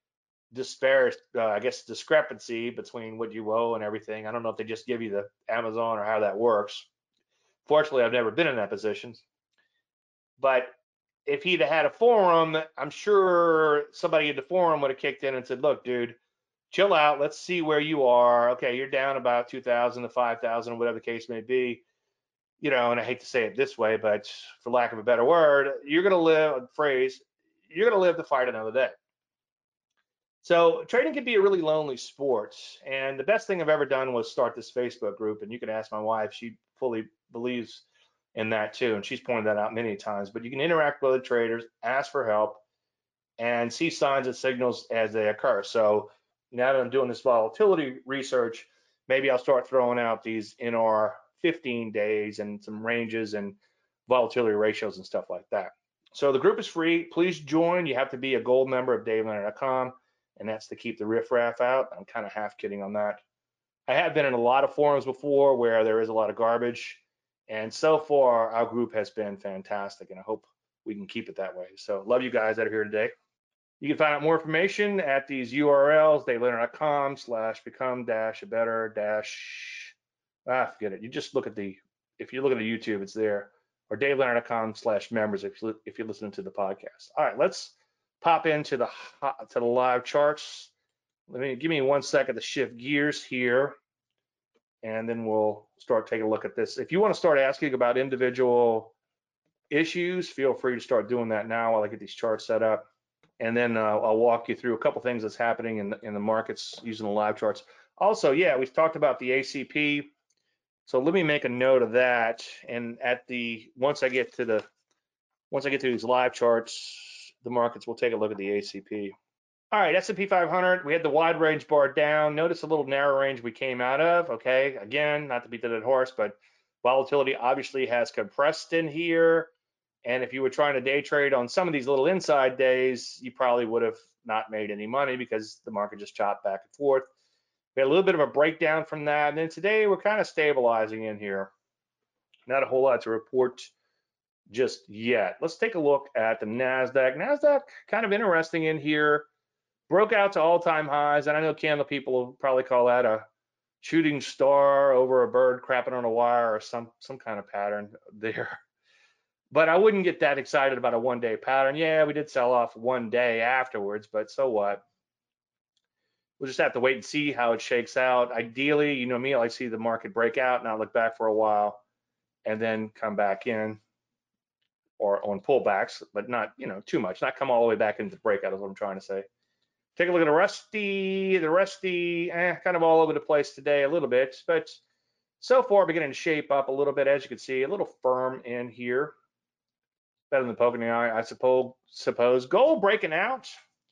discrepancy between what you owe and everything. I don't know if they just give you the Amazon or how that works. Fortunately, I've never been in that position. But if he'd had a forum, I'm sure somebody at the forum would have kicked in and said, look, dude, chill out. Let's see where you are. Okay, you're down about 2,000 to 5,000, whatever the case may be. And I hate to say it this way, but for lack of a better word, you're going to live to fight another day. So trading can be a really lonely sport. And the best thing I've ever done was start this Facebook group. And you can ask my wife, she fully believes in that too. And she's pointed that out many times. But you can interact with other traders, ask for help, and see signs and signals as they occur. So now that I'm doing this volatility research, maybe I'll start throwing out these NR 15 days and some ranges and volatility ratios and stuff like that. So the group is free. Please join. You have to be a gold member of DaveLeonard.com, and that's to keep the riffraff out. I'm kind of half kidding on that. I have been in a lot of forums before where there is a lot of garbage, and so far our group has been fantastic, and I hope we can keep it that way. So love you guys that are here today. You can find out more information at these URLs, DaveLeonard.com/become-a-better- forget it. You just look at if you look at the YouTube, it's there, or DaveLeonard.com/members if you're listening to the podcast. All right, let's pop into the live charts. Give me 1 second to shift gears here, and then we'll start taking a look at this. If you want to start asking about individual issues, feel free to start doing that now while I get these charts set up. And then I'll walk you through a couple things that's happening in the markets using the live charts. Also, yeah, we've talked about the ACP. So let me make a note of that. And once I get to these live charts, the markets will take a look at the ACP. All right, S&P 500, we had the wide range bar down. Notice a little narrow range we came out of. Okay, again, not to beat the dead horse, but volatility obviously has compressed in here. And if you were trying to day trade on some of these little inside days, you probably would have not made any money because the market just chopped back and forth. We had a little bit of a breakdown from that. And then today we're kind of stabilizing in here. Not a whole lot to report just yet. Let's take a look at the NASDAQ. NASDAQ kind of interesting in here. Broke out to all-time highs. And I know candle people will probably call that a shooting star over a bird crapping on a wire or some kind of pattern there. But I wouldn't get that excited about a one-day pattern. Yeah, we did sell off one day afterwards, but so what? We'll just have to wait and see how it shakes out. Ideally, you know me, I like to see the market break out, not look back for a while, and then come back in or on pullbacks, but not too much. Not come all the way back into the breakout is what I'm trying to say. Take a look at the Rusty, kind of all over the place today a little bit, but so far beginning to shape up a little bit. As you can see, a little firm in here. Better than the poke in the eye, I suppose. Gold breaking out.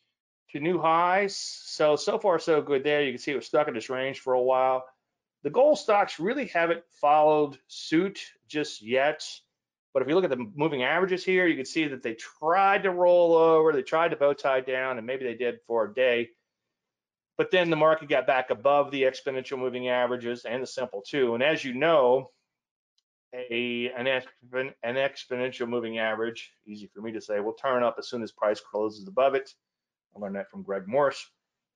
to new highs. So far so good there. You can see it was stuck in this range for a while. The gold stocks really haven't followed suit just yet. But if you look at the moving averages here, you can see that they tried to roll over, they tried to bow tie down, and maybe they did for a day. But then the market got back above the exponential moving averages and the simple too. And as you know, an exponential moving average, easy for me to say, will turn up as soon as price closes above it. I learned that from Greg Morse.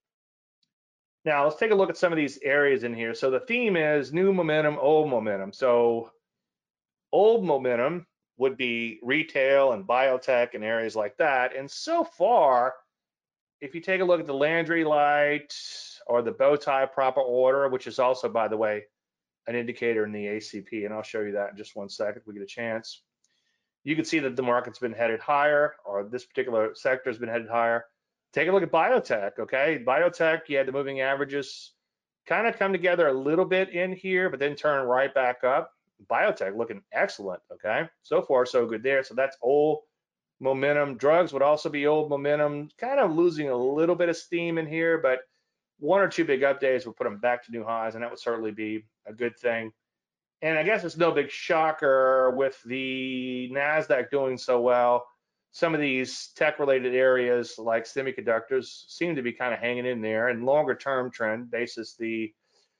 Now let's take a look at some of these areas in here. So the theme is new momentum, old momentum. So old momentum would be retail and biotech and areas like that. And so far, if you take a look at the Landry Light or the bow tie proper order, which is also, by the way, an indicator in the ACP, and I'll show you that in just 1 second if we get a chance. You can see that the market's been headed higher, or this particular sector has been headed higher. Take a look at biotech, okay? Biotech, you had the moving averages kind of come together a little bit in here, but then turn right back up. Biotech looking excellent, okay? So far, so good there. So that's old momentum. Drugs would also be old momentum, kind of losing a little bit of steam in here, but 1 or 2 big updates will put them back to new highs, and that would certainly be a good thing. And I guess it's no big shocker with the NASDAQ doing so well. Some of these tech-related areas like semiconductors seem to be kind of hanging in there, and longer-term trend basis the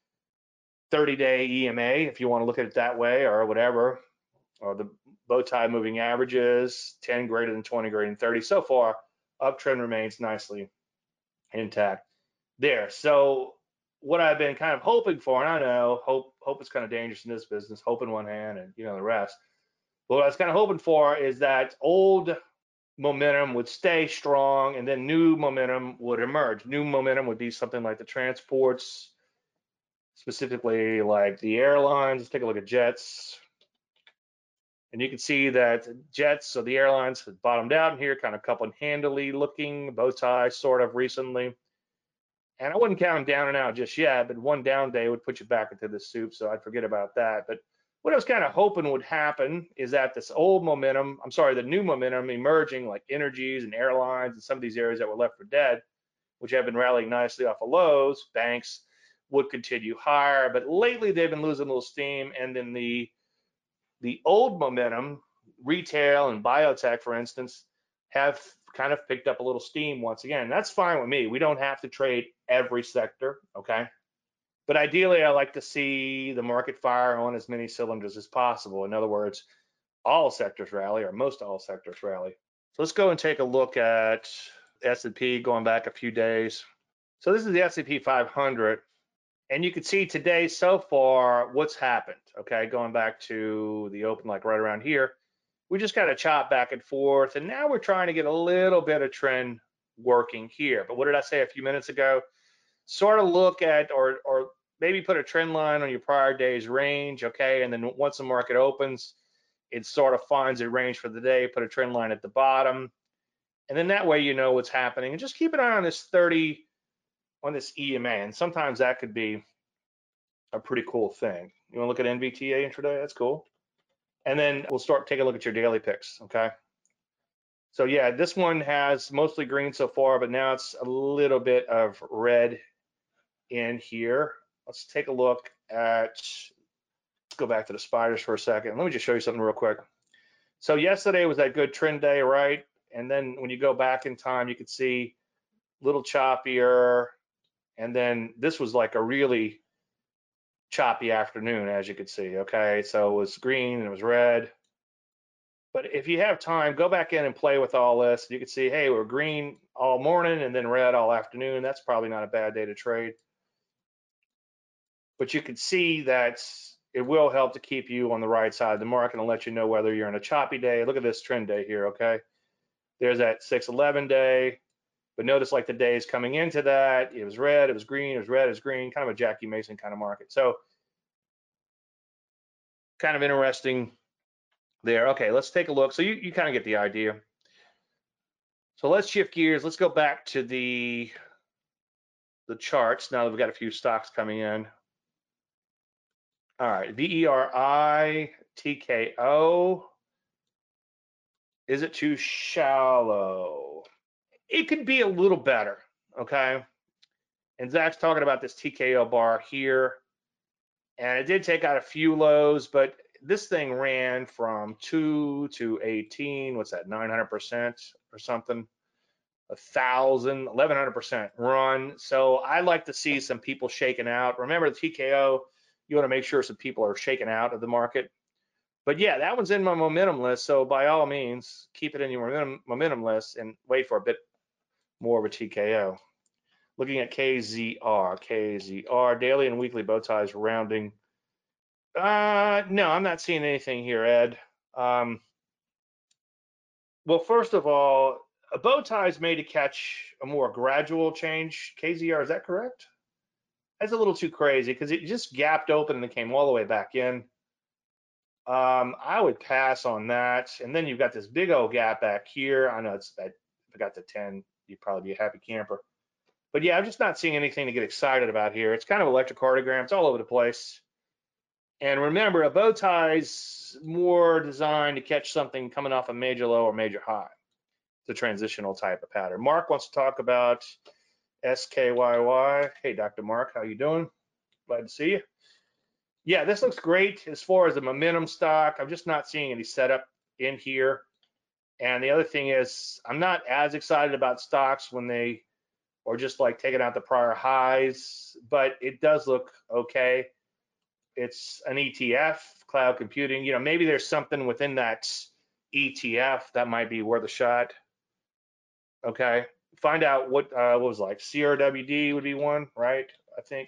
30-day EMA, if you want to look at it that way, or whatever, or the bow tie moving averages, 10 greater than 20 greater than 30. So far, uptrend remains nicely intact there. So what I've been kind of hoping for, and I know hope is kind of dangerous in this business, hope in one hand and the rest. But what I was kind of hoping for is that old momentum would stay strong and then new momentum would emerge. New momentum would be something like the transports, specifically like the airlines. Let's take a look at jets. And you can see that jets, so the airlines have bottomed out in here, kind of coupled handily looking, bow tie sort of recently. And I wouldn't count them down and out just yet, but one down day would put you back into the soup, so I'd forget about that. But what I was kind of hoping would happen is that this old momentum, the new momentum emerging, like energies and airlines and some of these areas that were left for dead, which have been rallying nicely off of lows, banks would continue higher. But lately they've been losing a little steam, and then the old momentum, retail and biotech, for instance, have kind of picked up a little steam once again. That's fine with me. We don't have to trade every sector, okay? But ideally, I like to see the market fire on as many cylinders as possible. In other words, all sectors rally, or most all sectors rally. So let's go and take a look at S&P going back a few days. So this is the S&P 500. And you can see today so far what's happened, okay? Going back to the open, like right around here, we just got to chop back and forth. And now we're trying to get a little bit of trend working here. But what did I say a few minutes ago? Sort of look at, or maybe put a trend line on your prior day's range, okay? And then once the market opens, it sort of finds a range for the day, put a trend line at the bottom. And then that way you know what's happening. And just keep an eye on this 30, on this EMA, and sometimes that could be a pretty cool thing. You want to look at NVTA intraday? That's cool. And then we'll start taking a look at your daily picks, okay? So yeah, this one has mostly green so far, but now it's a little bit of red in here. Let's take a look at, let's go back to the spiders for a second. Let me just show you something real quick. So yesterday was that good trend day, right? And then when you go back in time, you could see a little choppier. And then this was like a really choppy afternoon, as you could see, okay? So it was green and it was red. But if you have time, go back in and play with all this. You can see, hey, we're green all morning and then red all afternoon. That's probably not a bad day to trade. But you can see that it will help to keep you on the right side of the market and let you know whether you're in a choppy day. Look at this trend day here, okay? There's that 611 day. But notice like the days coming into that, it was red, it was green, it was red, it was green, kind of a Jackie Mason kind of market. So kind of interesting there. Okay, let's take a look. So you kind of get the idea. So let's shift gears. Let's go back to the charts now that we've got a few stocks coming in. All right, VERITKO. Is it too shallow? It could be a little better. okay? And Zach's talking about this TKO bar here, and it did take out a few lows, but this thing ran from 2 to 18. What's that? 900% or something? 1,000, 1,100% run. So I like to see some people shaking out. Remember the TKO, you want to make sure some people are shaking out of the market. But yeah, that one's in my momentum list. So by all means, keep it in your momentum list and wait for a bit more of a TKO. Looking at KZR daily and weekly bow ties rounding. No, I'm not seeing anything here, Ed. Well, first of all, a bow tie is made to catch a more gradual change. KZR, is that correct? That's a little too crazy because it just gapped open and it came all the way back in. I would pass on that. And then you've got this big old gap back here. I know it's that if I got to 10, you'd probably be a happy camper. But yeah, I'm just not seeing anything to get excited about here. It's kind of electrocardiogram. It's all over the place. And remember, a bow tie's more designed to catch something coming off a major low or major high. It's a transitional type of pattern. Mark wants to talk about SKYY. Hey, Dr. Mark, how you doing? Glad to see you. Yeah, this looks great as far as the momentum stock. I'm just not seeing any setup in here. And the other thing is, I'm not as excited about stocks when they are just like taking out the prior highs, but it does look okay. It's an ETF, cloud computing. You know, maybe there's something within that ETF that might be worth a shot. Okay, find out what was like CRWD would be one, right? I think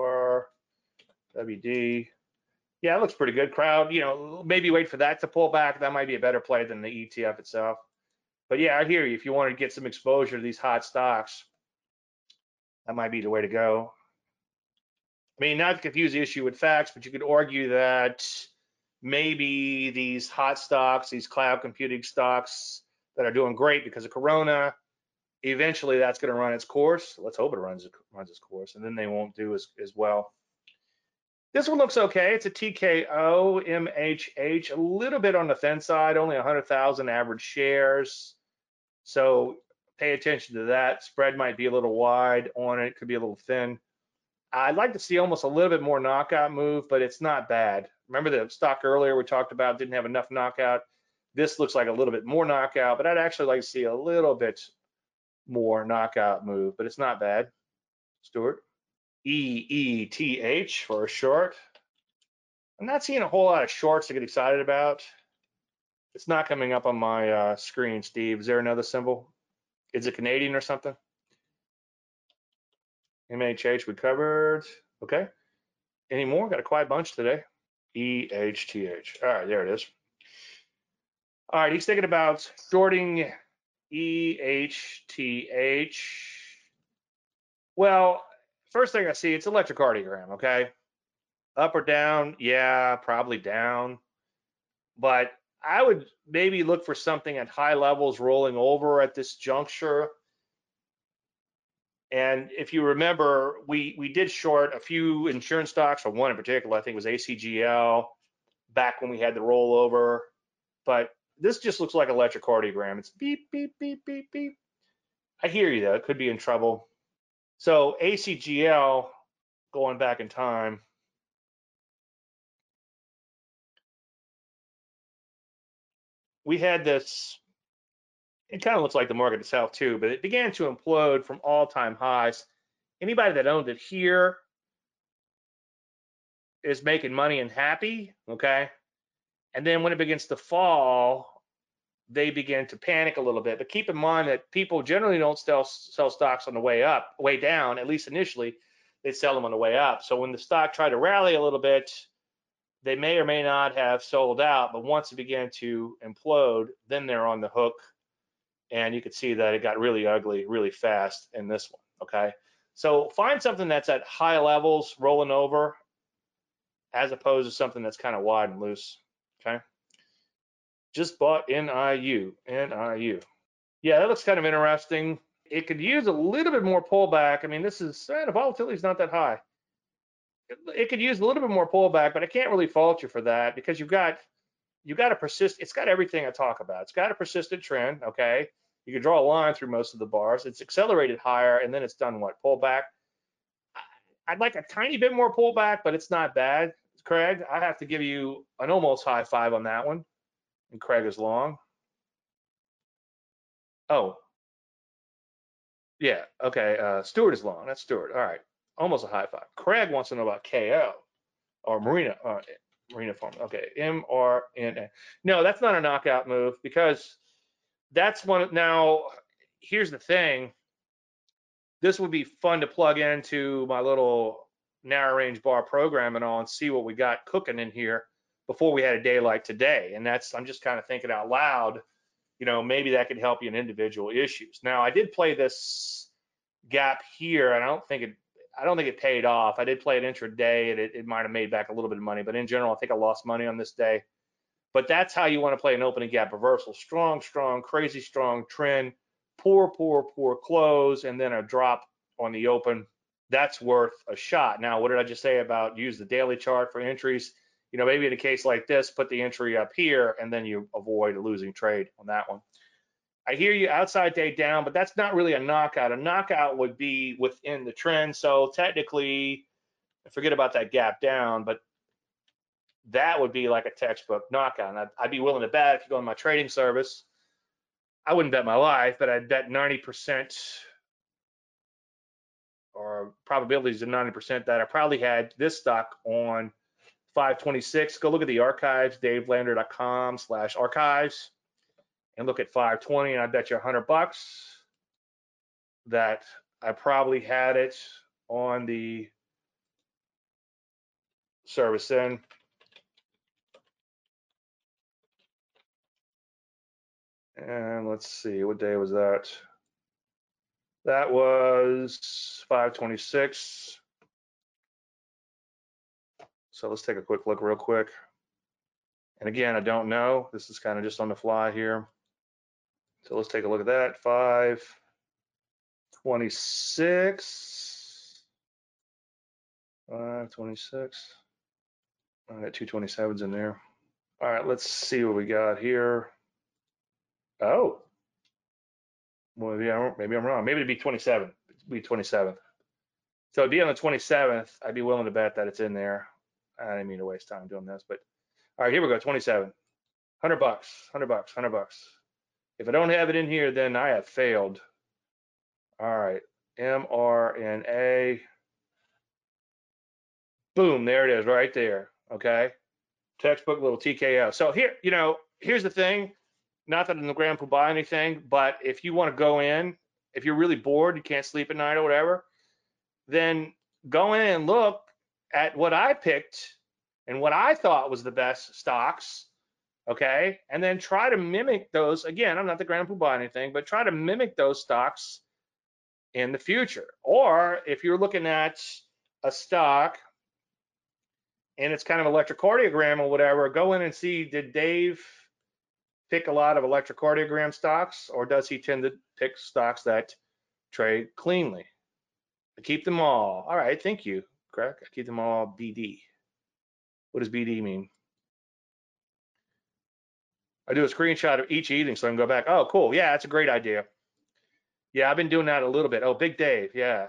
CRWD. Yeah, it looks pretty good. Crowd, you know, maybe wait for that to pull back. That might be a better play than the ETF itself. But yeah, I hear you. If you want to get some exposure to these hot stocks, that might be the way to go. I mean, not to confuse the issue with facts, but you could argue that maybe these hot stocks, these cloud computing stocks that are doing great because of Corona, eventually that's going to run its course. Let's hope it runs its course, and then they won't do as well. This one looks okay. It's a TKO MHH, a little bit on the thin side, only 100,000 average shares. So pay attention to that. Spread might be a little wide on it, could be a little thin. I'd like to see almost a little bit more knockout move, but it's not bad. Remember the stock earlier we talked about didn't have enough knockout. This looks like a little bit more knockout, but I'd actually like to see a little bit more knockout move, but it's not bad. Stuart. EETH for a short. I'm not seeing a whole lot of shorts to get excited about. It's not coming up on my screen, Steve. Is there another symbol? Is it Canadian or something? MHH we covered. Okay. Any more? Got a quiet bunch today. EHTH. All right, there it is. All right, he's thinking about shorting EHTH. Well, first thing I see, it's electrocardiogram, okay? Up or down? Yeah, probably down. But I would maybe look for something at high levels rolling over at this juncture. And if you remember, we did short a few insurance stocks, or one in particular, I think it was ACGL, back when we had the rollover. But this just looks like electrocardiogram. It's beep, beep, beep, beep, beep. I hear you, though. It could be in trouble. So ACGL, going back in time, we had this, it kind of looks like the market itself too, but it began to implode from all-time highs. Anybody that owned it here is making money and happy, okay? And then when it begins to fall, they begin to panic a little bit. But keep in mind that people generally don't sell stocks on the way down, at least initially. They sell them on the way up. So when the stock tried to rally a little bit, they may or may not have sold out. But once it began to implode, then they're on the hook. And you could see that it got really ugly really fast in this one, okay? So find something that's at high levels rolling over as opposed to something that's kind of wide and loose, okay? Just bought NIU. Yeah, that looks kind of interesting. It could use a little bit more pullback. I mean, this is, the volatility is not that high. It could use a little bit more pullback, but I can't really fault you for that because you've got a persist. It's got everything I talk about. It's got a persistent trend, okay? You can draw a line through most of the bars. It's accelerated higher, and then it's done what? Pull back. I'd like a tiny bit more pullback, but it's not bad. Craig, I have to give you an almost high five on that one. And Craig is long. Oh, yeah. Okay. Stewart is long. That's Stewart. All right. Almost a high five. Craig wants to know about KO or Marina. Marina Form. Okay. MRNA. No, that's not a knockout move because that's one. Now, here's the thing. This would be fun to plug into my little narrow range bar program and all and see what we got cooking in here before we had a day like today. And I'm just kind of thinking out loud, maybe that could help you in individual issues. Now, I did play this gap here, and I don't think it paid off. I did play it intraday, and it might have made back a little bit of money, but in general, I think I lost money on this day. But that's how you want to play an opening gap reversal. Strong, crazy strong trend, poor close, and then a drop on the open. That's worth a shot. Now, what did I just say about use the daily chart for entries? Maybe in a case like this, put the entry up here, and then you avoid a losing trade on that one. I hear you, outside day down, but that's not really a knockout. A knockout would be within the trend. So technically, forget about that gap down, but that would be like a textbook knockout. And I'd be willing to bet if you go on my trading service, I wouldn't bet my life, but I'd bet 90% or probabilities of 90% that I probably had this stock on 526. Go look at the archives, davelander.com/archives, and look at 520, and I bet you $100 that I probably had it on the service then. And let's see, what day was that? That was 526. So let's take a quick look real quick. And again, I don't know. This is kind of just on the fly here. So let's take a look at that. 526. 526. I got 227s in there. All right, let's see what we got here. Oh. Well, yeah, maybe I'm wrong. Maybe it'd be 27. It'd be 27th. So it'd be on the 27th. I'd be willing to bet that it's in there. I didn't mean to waste time doing this, but all right, here we go. 27. $100. $100. If I don't have it in here, then I have failed. All right, MRNA. Boom, there it is, right there. Okay, textbook little TKO. So here, here's the thing. Not that I'm the grand poobah anything, but if you want to go in, if you're really bored, you can't sleep at night or whatever, then go in and look at what I picked and what I thought was the best stocks, okay? And then try to mimic those. Again, I'm not the grand poobah anything, but try to mimic those stocks in the future. Or if you're looking at a stock and it's kind of electrocardiogram or whatever, go in and see, did Dave pick a lot of electrocardiogram stocks, or does he tend to pick stocks that trade cleanly? I keep them all. All right, thank you, Craig. I keep them all BD. What does BD mean? I do a screenshot of each evening so I can go back. Oh, cool. Yeah, that's a great idea. Yeah, I've been doing that a little bit. Oh, Big Dave. Yeah.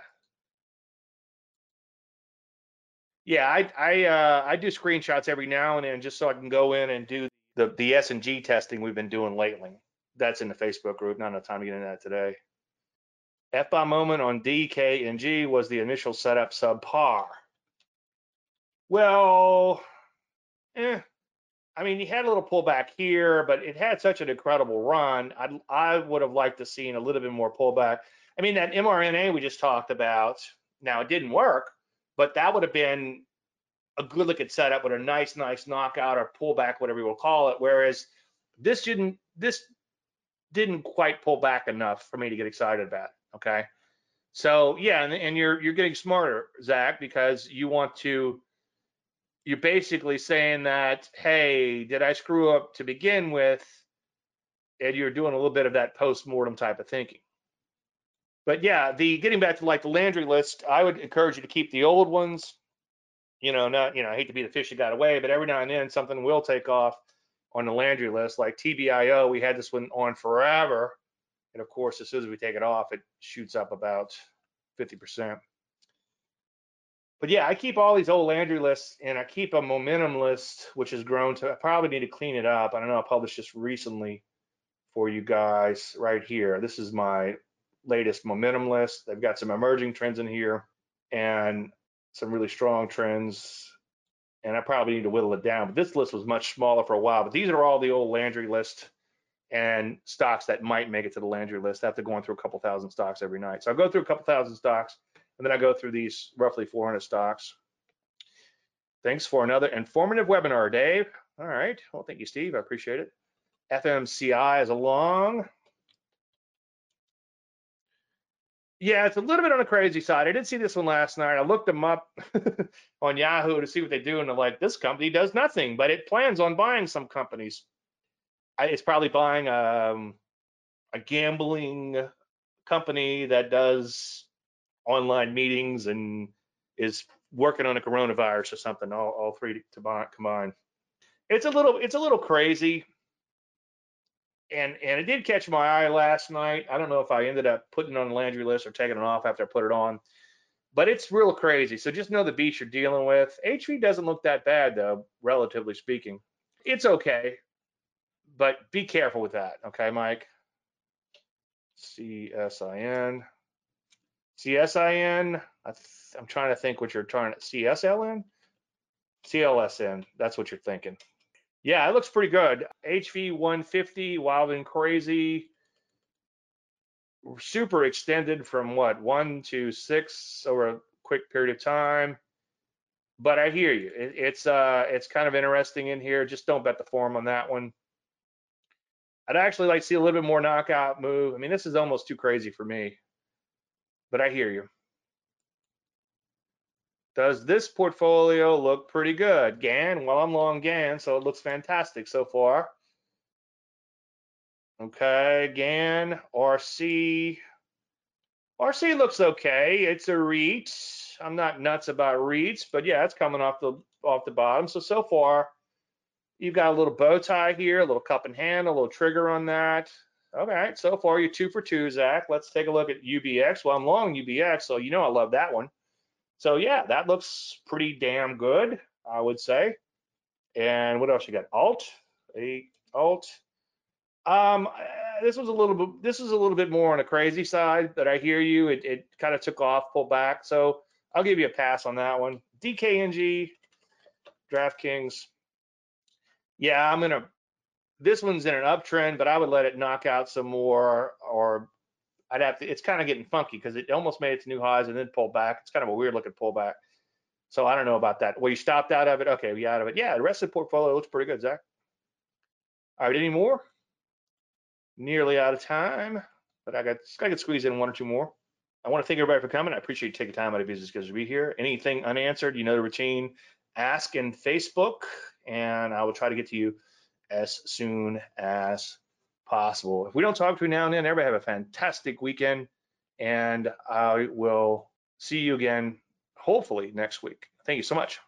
Yeah, I do screenshots every now and then just so I can go in and do the S&G testing we've been doing lately. That's in the Facebook group. Not enough time to get into that today. F-bomb moment on D, K, and G was the initial setup subpar. Well, I mean, he had a little pullback here, but it had such an incredible run. I would have liked to seen a little bit more pullback. I mean, that MRNA we just talked about, now it didn't work, but that would have been a good looking setup with a nice knockout or pullback, whatever you will call it. Whereas this didn't quite pull back enough for me to get excited about it. Okay. So yeah, and you're getting smarter, Zach, because you're basically saying that, hey, did I screw up to begin with? And you're doing a little bit of that post-mortem type of thinking. But yeah, getting back to like the Landry list, I would encourage you to keep the old ones. I hate to be the fish that got away, but every now and then something will take off on the Landry list, like TBIO. We had this one on forever, And of course, as soon as we take it off, it shoots up about 50%. But yeah, I keep all these old Landry lists, and I keep a momentum list, which has grown to, I probably need to clean it up. I don't know, I published this recently for you guys right here. This is my latest momentum list. They've got some emerging trends in here and some really strong trends. And I probably need to whittle it down. But this list was much smaller for a while. But these are all the old Landry list and stocks that might make it to the Landry list after going through a couple thousand stocks every night. So I go through a couple thousand stocks, and then I go through these roughly 400 stocks. Thanks for another informative webinar, Dave. All right. Well, thank you, Steve. I appreciate it. FMCI is along. Yeah, it's a little bit on the crazy side. I did see this one last night. I looked them up on Yahoo to see what they do, and they're like, this company does nothing, but it plans on buying some companies. It's probably buying a gambling company that does online meetings and is working on a coronavirus or something. All three combined. It's a little crazy. And it did catch my eye last night. I don't know if I ended up putting it on the Landry list or taking it off after I put it on, but it's real crazy. So just know the beast you're dealing with. HV doesn't look that bad though, relatively speaking. It's okay, but be careful with that. Okay, Mike? CSIN. CSIN. I'm trying to think what you're trying to, CSLN? CLSN. That's what you're thinking. Yeah, it looks pretty good. HV 150, wild and crazy. Super extended from what, 1 to 6 over a quick period of time. But I hear you. It's kind of interesting in here. Just don't bet the farm on that one. I'd actually like to see a little bit more knockout move. I mean, this is almost too crazy for me. But I hear you. Does this portfolio look pretty good? GAN, well, I'm long GAN, so it looks fantastic so far. Okay, GAN, RC. RC looks okay. It's a REIT. I'm not nuts about REITs, but yeah, it's coming off the bottom. So far, you've got a little bow tie here, a little cup and handle, a little trigger on that. Okay, so far you're 2 for 2, Zach. Let's take a look at UBX. Well, I'm long UBX, so you know I love that one. So yeah, that looks pretty damn good, I would say. And what else you got? Alt. This is a little bit more on the crazy side, but I hear you. It kind of took off, pulled back. So I'll give you a pass on that one. DKNG, DraftKings. Yeah, this one's in an uptrend, but I would let it knock out some more, or I'd have to, it's kind of getting funky because it almost made it to new highs and then pulled back. It's kind of a weird looking pullback. So I don't know about that. Well, you stopped out of it? Okay, we out of it. Yeah, the rest of the portfolio looks pretty good, Zach. All right, any more? Nearly out of time, but I could squeeze in 1 or 2 more. I want to thank everybody for coming. I appreciate you taking time out of business to be here. Anything unanswered, you know the routine. Ask in Facebook, and I will try to get to you as soon as possible. If we don't talk between now and then, everybody have a fantastic weekend, and I will see you again hopefully next week. Thank you so much.